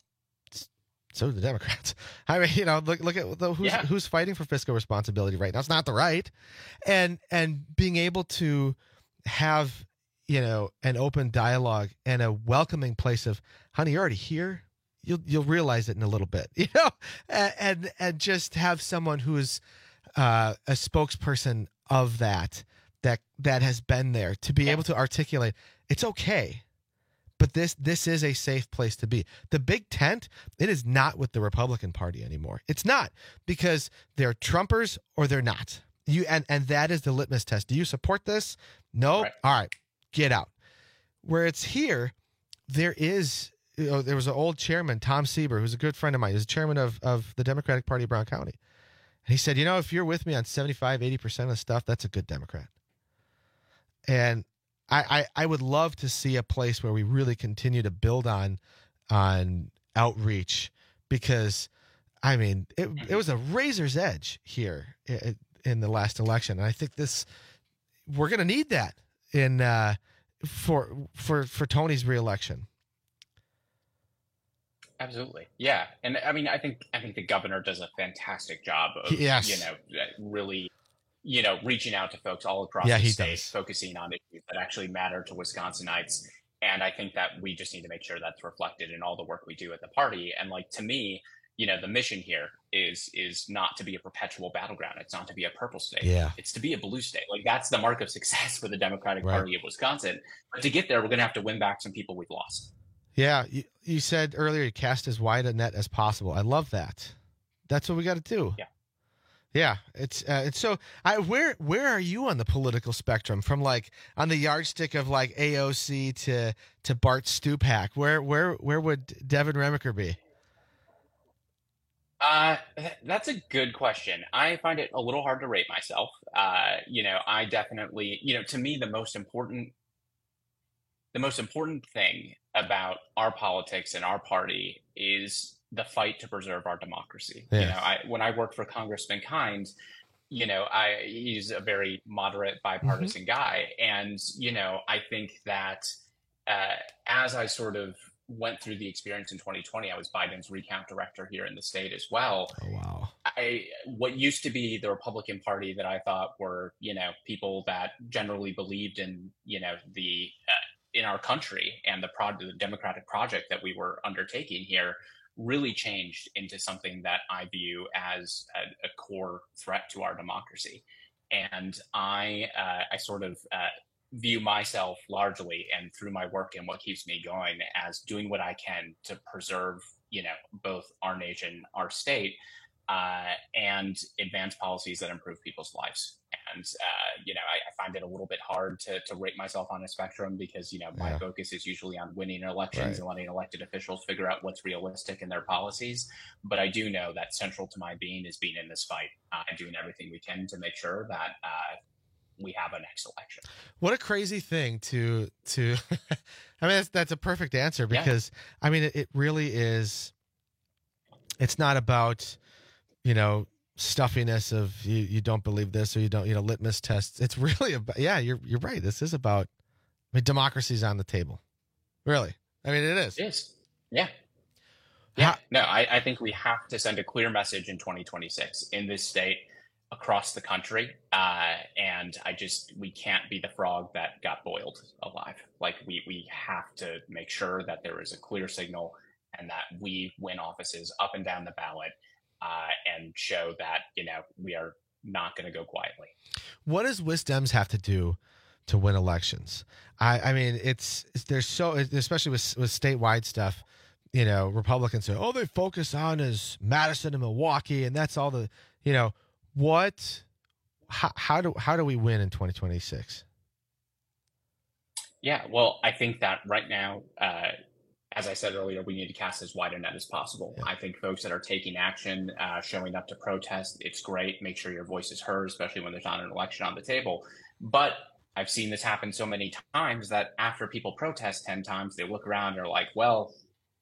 so do the Democrats. I mean, you know, look, look at the, who's, Yeah. who's fighting for fiscal responsibility right now. It's not the right. And, and being able to have, you know, an open dialogue and a welcoming place of, honey, you're already here. You'll, you'll realize it in a little bit, you know, and, and, and just have someone who is uh, a spokesperson of that, that, that has been there to be able to articulate it's okay. But this this is a safe place to be. The big tent, it is not with the Republican Party anymore. It's not, because they're Trumpers or they're not. You and, and that is the litmus test. Do you support this? No? Right. All right, get out. Where it's here, there is, you know, there was an old chairman, Tom Sieber, who's a good friend of mine. He's the chairman of, of the Democratic Party of Brown County. And he said, you know, if you're with me on seventy-five, eighty percent of the stuff, that's a good Democrat. And I, I, I would love to see a place where we really continue to build on on outreach, because, I mean, it, it was a razor's edge here in, in the last election. And I think this, we're going to need that in uh, for for for Tony's reelection. Absolutely. Yeah. And I mean, I think, I think the governor does a fantastic job of, Yes. you know, really, you know, reaching out to folks all across Yeah, the he state, does. focusing on issues that actually matter to Wisconsinites. And I think that we just need to make sure that's reflected in all the work we do at the party. And, like, to me, you know, the mission here is, is not to be a perpetual battleground. It's not to be a purple state. Yeah. It's to be a blue state. Like, that's the mark of success for the Democratic Right. Party of Wisconsin. But to get there, we're going to have to win back some people we've lost. Yeah, you, you said earlier, you cast as wide a net as possible. I love that. That's what we got to do. Yeah. Yeah, it's uh, it's so. I where where are you on the political spectrum? From, like, on the yardstick of, like, A O C to to Bart Stupak. Where where where would Devin Remiker be? Uh, th- that's a good question. I find it a little hard to rate myself. Uh, you know, I definitely, you know, to me, the most important, the most important thing about our politics and our party is the fight to preserve our democracy. You Yeah. know, I, when I worked for Congressman Kind, you know, I, he's a very moderate, bipartisan guy. And, you know, I think that, uh, as I sort of went through the experience in twenty twenty, I was Biden's recount director here in the state as well. Oh, wow. I, what used to be the Republican Party that I thought were, you know, people that generally believed in, you know, the, uh, in our country and the, pro- the democratic project that we were undertaking here, really changed into something that I view as a, a core threat to our democracy. And I, uh, I sort of uh, view myself largely, and through my work and what keeps me going, as doing what I can to preserve, you know, both our nation, our state, uh, and advance policies that improve people's lives. And, uh, you know, I, I find it a little bit hard to, to rate myself on a spectrum because, you know, my Yeah. focus is usually on winning elections Right. and letting elected officials figure out what's realistic in their policies. But I do know that central to my being is being in this fight uh, and doing everything we can to make sure that uh, we have a next election. What a crazy thing to to. I mean, that's that's a perfect answer Yeah. because I mean, it, it really is. It's not about, you know, stuffiness of you, you don't believe this or you don't, you know, litmus tests. It's really about, yeah, you're you're right. This is about, I mean, democracy's on the table. Really. I mean, it is. It is. Yeah. Yeah. No, I, I think we have to send a clear message in twenty twenty-six in this state, across the country. Uh, and I just, we can't be the frog that got boiled alive. Like we, we have to make sure that there is a clear signal and that we win offices up and down the ballot uh, and show that, you know, we are not going to go quietly. What does WisDems have to do to win elections? I, I mean, it's, it's there's so, especially with with statewide stuff, you know, Republicans say, oh, they focus on is Madison and Milwaukee, and that's all the, you know, what, how, how do how do we win in twenty twenty-six? Yeah, well, I think that right now, uh, as I said earlier, we need to cast as wide a net as possible. Yeah. I think folks that are taking action, uh, showing up to protest, it's great. Make sure your voice is heard, especially when there's not an election on the table. But I've seen this happen so many times that after people protest ten times, they look around and are like, well,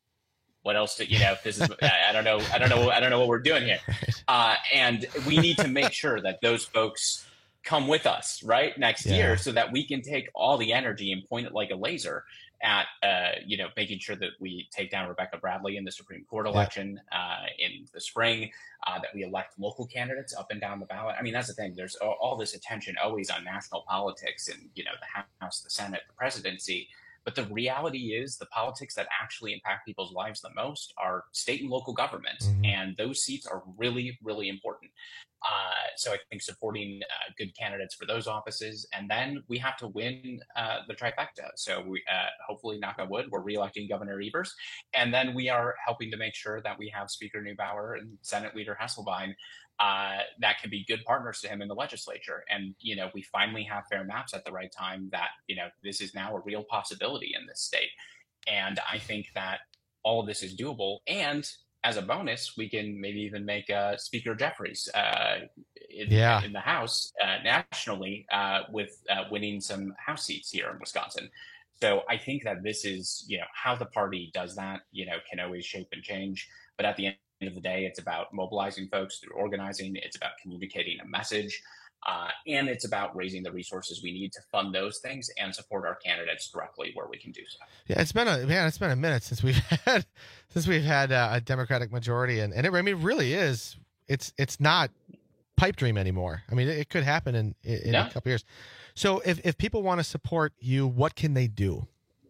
what else do you know? This is, I don't know. I don't know. I don't know what we're doing here. Uh, and we need to make sure that those folks come with us right next Yeah. year so that we can take all the energy and point it like a laser at, uh, you know, making sure that we take down Rebecca Bradley in the Supreme Court election uh, in the spring, uh, that we elect local candidates up and down the ballot. I mean, that's the thing. There's all, all this attention always on national politics and, you know, the House, the Senate, the presidency. But the reality is the politics that actually impact people's lives the most are state and local government. Mm-hmm. And those seats are really, really important. Uh, so I think supporting uh, good candidates for those offices. And then we have to win uh, the trifecta. So we uh, hopefully, knock on wood, we're reelecting Governor Evers. And then we are helping to make sure that we have Speaker Neubauer and Senate Leader Hasselbein uh, that can be good partners to him in the legislature. And, you know, we finally have fair maps at the right time that, you know, this is now a real possibility in this state. And I think that all of this is doable. And as a bonus, we can maybe even make uh, Speaker Jeffries uh, in, Yeah. in the House uh, nationally uh, with uh, winning some House seats here in Wisconsin. So I think that this is, you know, how the party does that, you know, can always shape and change. But at the end of the day, it's about mobilizing folks through organizing. It's about communicating a message. Uh, and it's about raising the resources we need to fund those things and support our candidates directly where we can do so. Yeah, it's been a man. It's been a minute since we've had since we've had uh, a Democratic majority, and and it, I mean, it really is. It's it's not pipe dream anymore. I mean, it, it could happen in in Yeah. a couple years. So if if people want to support you, what can they do?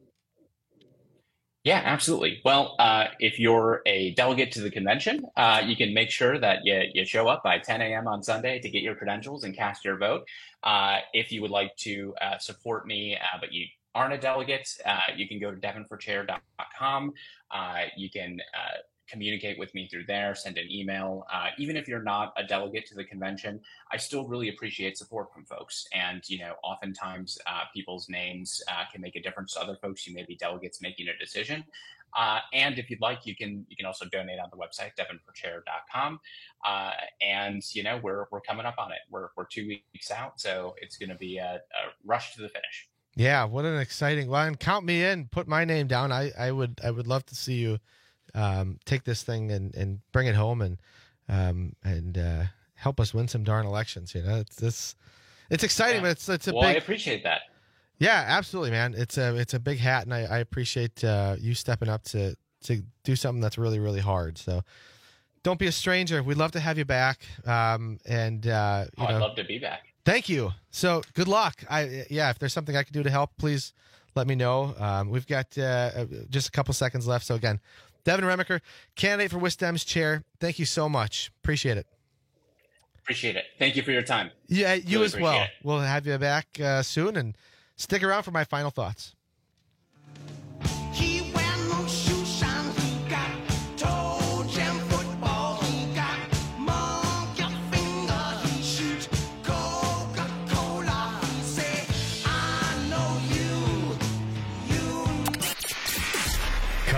Yeah, absolutely. Well, uh, if you're a delegate to the convention, uh, you can make sure that you, you show up by ten a.m. on Sunday to get your credentials and cast your vote. Uh, if you would like to uh, support me, uh, but you aren't a delegate, uh, you can go to devon for chair dot com. Uh, you can uh, communicate with me through there, send an email. Uh, even if you're not a delegate to the convention, I still really appreciate support from folks. And, you know, oftentimes uh, people's names uh, can make a difference to other folks who may be delegates making a decision. Uh, and if you'd like, you can you can also donate on the website, devon for chair dot com. Uh, and, you know, we're we're coming up on it. We're, we're two weeks out, so it's going to be a, a rush to the finish. Yeah, what an exciting well, and count me in. Put my name down. I, I would I would love to see you um, take this thing and, and bring it home and um, and uh, help us win some darn elections. You know, it's this it's exciting, Yeah. but it's it's a well, big. I appreciate that. Yeah, absolutely, man. It's a it's a big hat, and I, I appreciate uh, you stepping up to to do something that's really really hard. So don't be a stranger. We'd love to have you back. Um, and uh, you Oh, know, I'd love to be back. Thank you. So good luck. I yeah, if there's something I can do to help, please let me know. Um, we've got uh, just a couple seconds left. So again, Devon Remaker, candidate for WisDems chair. Thank you so much. Appreciate it. Appreciate it. Thank you for your time. Yeah, you Really as well. appreciate it. We'll have you back uh, soon, and stick around for my final thoughts. He wear no shoe shine, he got toe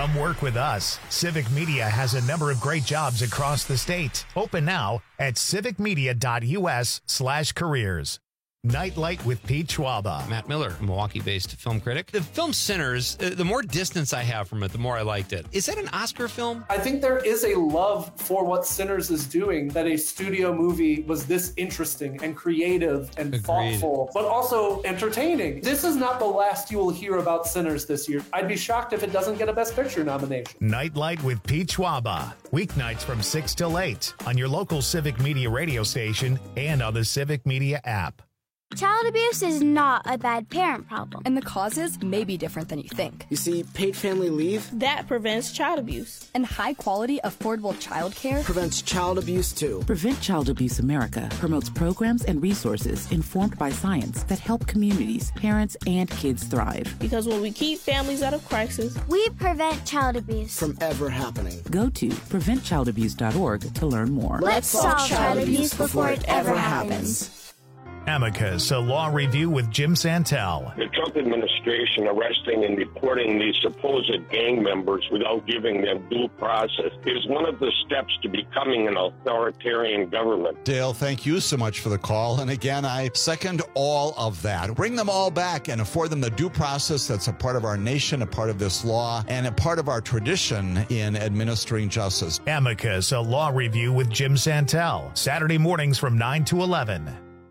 Come work with us. Civic Media has a number of great jobs across the state. Open now at civicmedia.us slash careers. Nightlight with Pete Schwaba. Matt Miller, Milwaukee-based film critic. The film Sinners, uh, the more distance I have from it, the more I liked it. Is that an Oscar film? I think there is a love for what Sinners is doing, that a studio movie was this interesting and creative and Agreed. thoughtful, but also entertaining. This is not the last you will hear about Sinners this year. I'd be shocked if it doesn't get a Best Picture nomination. Nightlight with Pete Schwaba. Weeknights from six till eight on your local Civic Media radio station and on the Civic Media app. Child abuse is not a bad parent problem. And the causes may be different than you think. You see, paid family leave That prevents child abuse. And high-quality, affordable child care prevents child abuse, too. Prevent Child Abuse America promotes programs and resources informed by science that help communities, parents, and kids thrive. Because when we keep families out of crisis, we prevent child abuse. From ever happening. Go to prevent child abuse dot org to learn more. Let's solve child abuse before it ever happens. Amicus, a law review with Jim Santel. The Trump administration arresting and deporting these supposed gang members without giving them due process is one of the steps to becoming an authoritarian government. Dale, thank you so much for the call. And again, I second all of that. Bring them all back and afford them the due process that's a part of our nation, a part of this law, and a part of our tradition in administering justice. Amicus, a law review with Jim Santel. Saturday mornings from nine to eleven.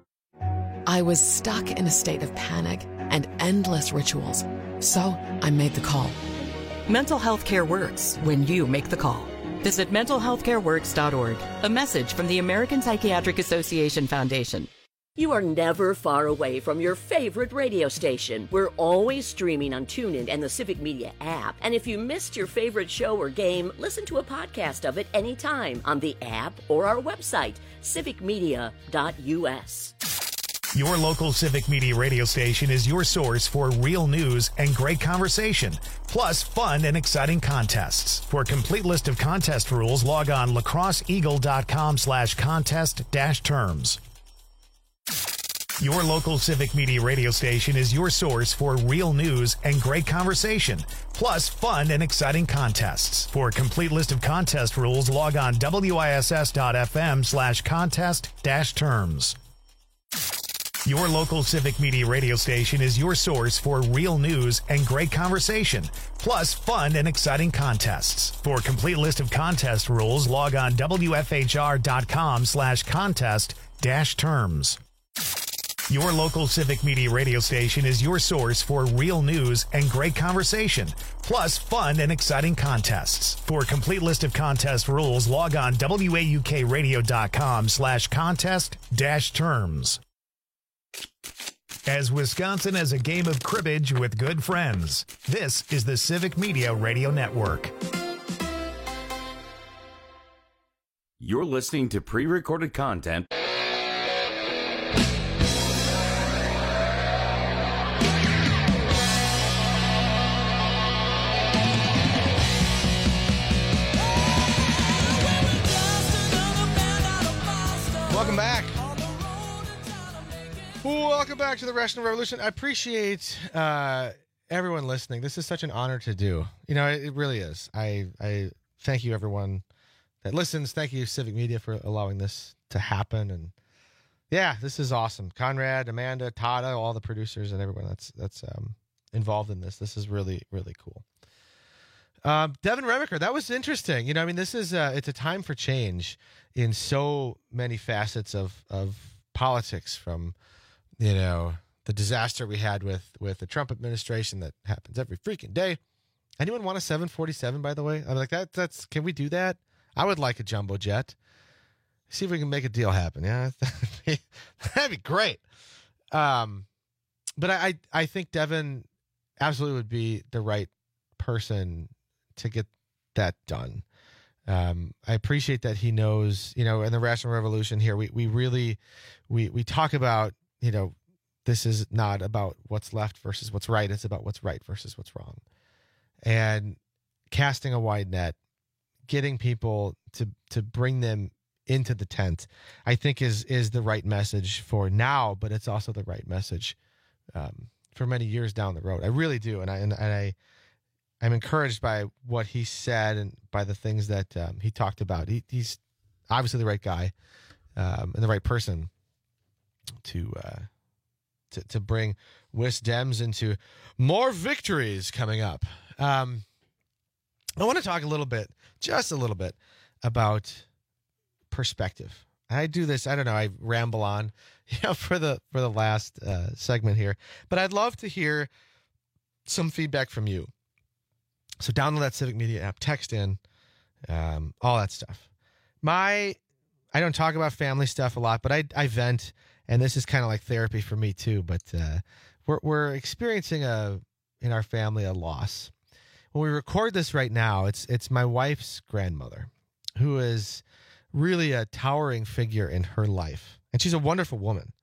I was stuck in a state of panic and endless rituals, so I made the call. Mental health care works when you make the call. Visit mental health care works dot org. A message from the American Psychiatric Association Foundation. You are never far away from your favorite radio station. We're always streaming on TuneIn and the Civic Media app. And if you missed your favorite show or game, listen to a podcast of it anytime on the app or our website, civic media dot u s. Your local Civic Media radio station is your source for real news and great conversation, plus fun and exciting contests. For a complete list of contest rules, log on lacrosseeagle.com slash contest dash terms. Your local Civic Media radio station is your source for real news and great conversation, plus fun and exciting contests. For a complete list of contest rules, log on wiss.fm slash contest dash terms. Your local Civic Media radio station is your source for real news and great conversation, plus fun and exciting contests. For a complete list of contest rules, log on wfhr.com slash contest dash terms. Your local Civic Media radio station is your source for real news and great conversation, plus fun and exciting contests. For a complete list of contest rules, log on waukradio.com slash contest dash terms. As Wisconsin has a game of cribbage with good friends, this is the Civic Media Radio Network. You're listening to pre-recorded content. Welcome back. Welcome back to the Rational Revolution. I appreciate uh, everyone listening. This is such an honor to do. You know, it, it really is. I, I thank you, everyone that listens. Thank you, Civic Media, for allowing this to happen. And yeah, this is awesome. Conrad, Amanda, Tada, all the producers and everyone that's that's um, involved in this. This is really, really cool. Um, Devin Remiker, that was interesting. You know, I mean, this is uh, it's a time for change in so many facets of of politics, from you know, the disaster we had with, with the Trump administration that happens every freaking day. Anyone want a seven forty-seven, by the way? I'm like, that. That's, can we do that? I would like a jumbo jet. See if we can make a deal happen. Yeah, that'd be, that'd be great. Um, but I, I, I think Devin absolutely would be the right person to get that done. Um, I appreciate that he knows, you know, in the Rational Revolution here, we, we really, we, we talk about, you know, this is not about what's left versus what's right. It's about what's right versus what's wrong. And casting a wide net, getting people to, to bring them into the tent, I think is, is the right message for now, but it's also the right message, um, for many years down the road. I really do. And I, and, and I, I'm encouraged by what he said and by the things that um, he talked about. He, he's obviously the right guy um, and the right person to uh, to to bring Wis Dems into more victories coming up. Um, I want to talk a little bit, just a little bit, about perspective. I do this, I don't know, I ramble on, you know, for the for the last uh, segment here, but I'd love to hear some feedback from you. So download that Civic Media app, text in, um, all that stuff. My, I don't talk about family stuff a lot, but I I vent, and this is kind of like therapy for me too. But uh, we're we're experiencing a in our family a loss. When we record this right now, it's it's my wife's grandmother, who is really a towering figure in her life, and she's a wonderful woman.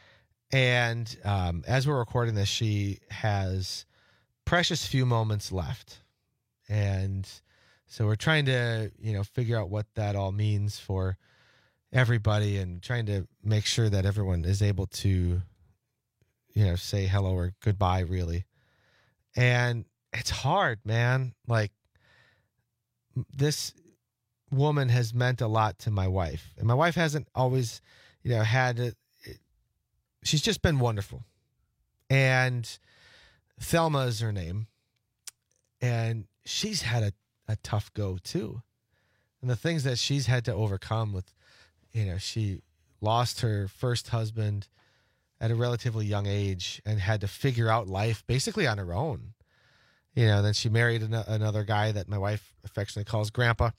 And um, as we're recording this, she has precious few moments left, and so we're trying to, you know, figure out what that all means for everybody, and trying to make sure that everyone is able to, you know, say hello or goodbye, really. And it's hard, man. Like, this woman has meant a lot to my wife, and my wife hasn't always, you know, had it. She's just been wonderful. And Thelma is her name, and she's had a, a tough go too. And the things that she's had to overcome with, you know, she lost her first husband at a relatively young age and had to figure out life basically on her own. You know, then she married an- another guy that my wife affectionately calls Grandpa,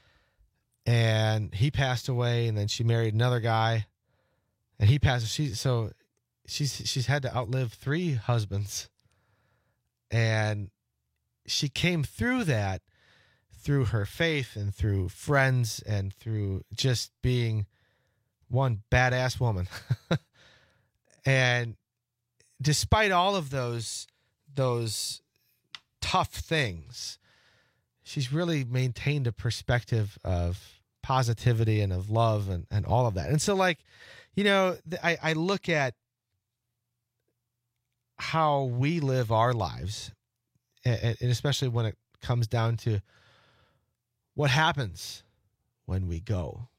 and he passed away. And then she married another guy, and he passed. She so she's she's had to outlive three husbands, and she came through that through her faith and through friends and through just being one badass woman. And despite all of those those tough things, she's really maintained a perspective of positivity and of love and, and all of that. And so, like, you know, I, I look at how we live our lives, and, and especially when it comes down to what happens when we go.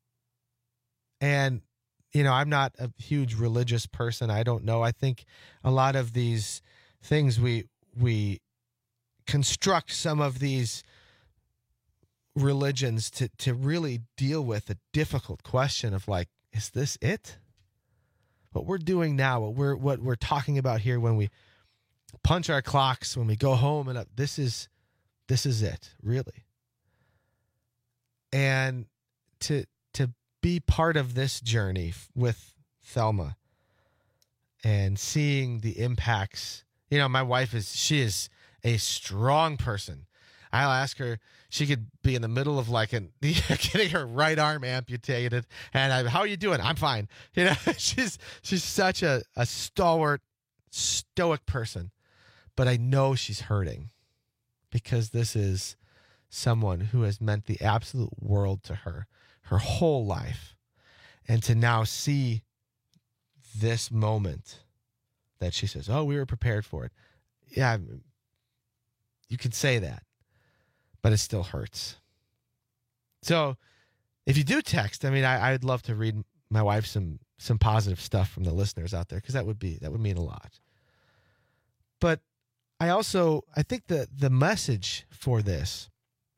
And, you know, I'm not a huge religious person. I don't know. I think a lot of these things we we construct some of these religions to to really deal with a difficult question of, like, is this it? What we're doing now, what we're what we're talking about here, when we punch our clocks, when we go home, and uh, this is this is it, really. And to to be part of this journey with Thelma and seeing the impacts, you know, my wife is she is a strong person. I'll ask her, she could be in the middle of like an getting her right arm amputated, and I, how are you doing? I'm fine. You know, she's she's such a, a stalwart, stoic person, but I know she's hurting because this is someone who has meant the absolute world to her, her whole life, and to now see this moment that she says, "Oh, we were prepared for it." Yeah, you could say that, but it still hurts. So if you do text, I mean, I, I'd love to read my wife some some positive stuff from the listeners out there, because that would be that would mean a lot. But I also, I think the the message for this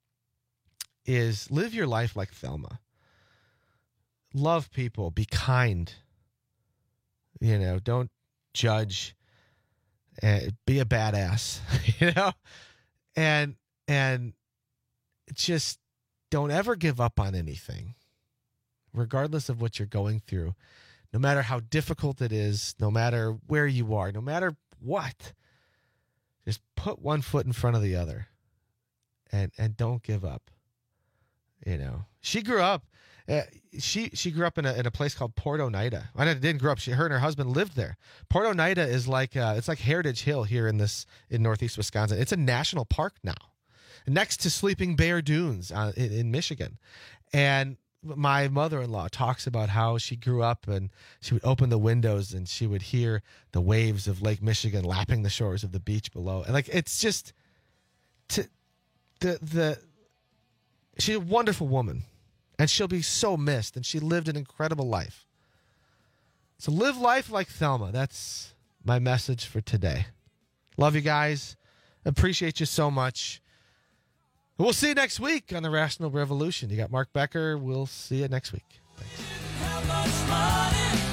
is live your life like Thelma. Love people, be kind. You know, don't judge. Uh, be a badass, you know, and and just don't ever give up on anything, regardless of what you're going through, no matter how difficult it is, no matter where you are, no matter what. Just put one foot in front of the other, and and don't give up. You know, she grew up. Uh, she she grew up in a in a place called Port Oneida. I didn't grow up. She her and her husband lived there. Port Oneida is like uh, it's like Heritage Hill here in this in northeast Wisconsin. It's a national park now, next to Sleeping Bear Dunes uh, in, in Michigan. And my mother-in-law talks about how she grew up and she would open the windows and she would hear the waves of Lake Michigan lapping the shores of the beach below. And like it's just to the the she's a wonderful woman, and she'll be so missed, and she lived an incredible life. So live life like Thelma. That's my message for today. Love you guys. Appreciate you so much. We'll see you next week on the Rational Revolution. You got Mark Becker. We'll see you next week. Thanks.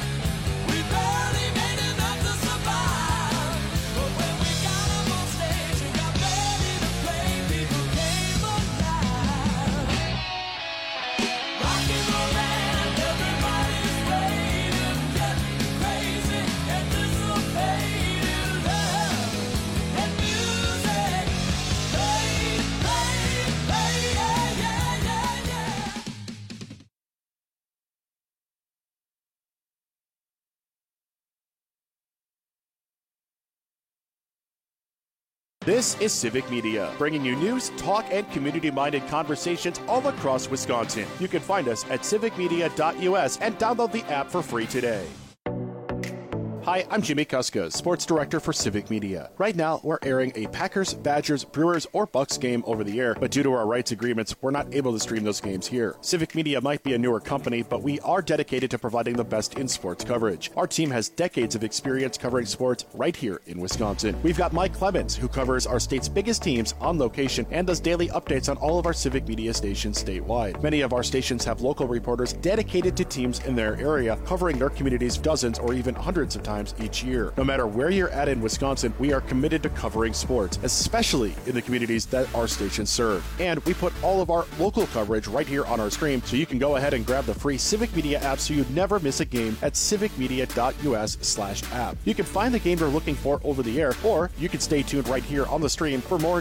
This is Civic Media, bringing you news, talk, and community-minded conversations all across Wisconsin. You can find us at civic media dot U S and download the app for free today. Hi, I'm Jimmy Kuska, Sports Director for Civic Media. Right now, we're airing a Packers, Badgers, Brewers, or Bucks game over the air, but due to our rights agreements, we're not able to stream those games here. Civic Media might be a newer company, but we are dedicated to providing the best in sports coverage. Our team has decades of experience covering sports right here in Wisconsin. We've got Mike Clemens, who covers our state's biggest teams on location and does daily updates on all of our Civic Media stations statewide. Many of our stations have local reporters dedicated to teams in their area, covering their communities dozens or even hundreds of times each year. No matter where you're at in Wisconsin, we are committed to covering sports, especially in the communities that our stations serve. And we put all of our local coverage right here on our screen, so you can go ahead and grab the free Civic Media app so you never miss a game at civic media dot U S slash app. You can find the game you're looking for over the air, or you can stay tuned right here on the stream for more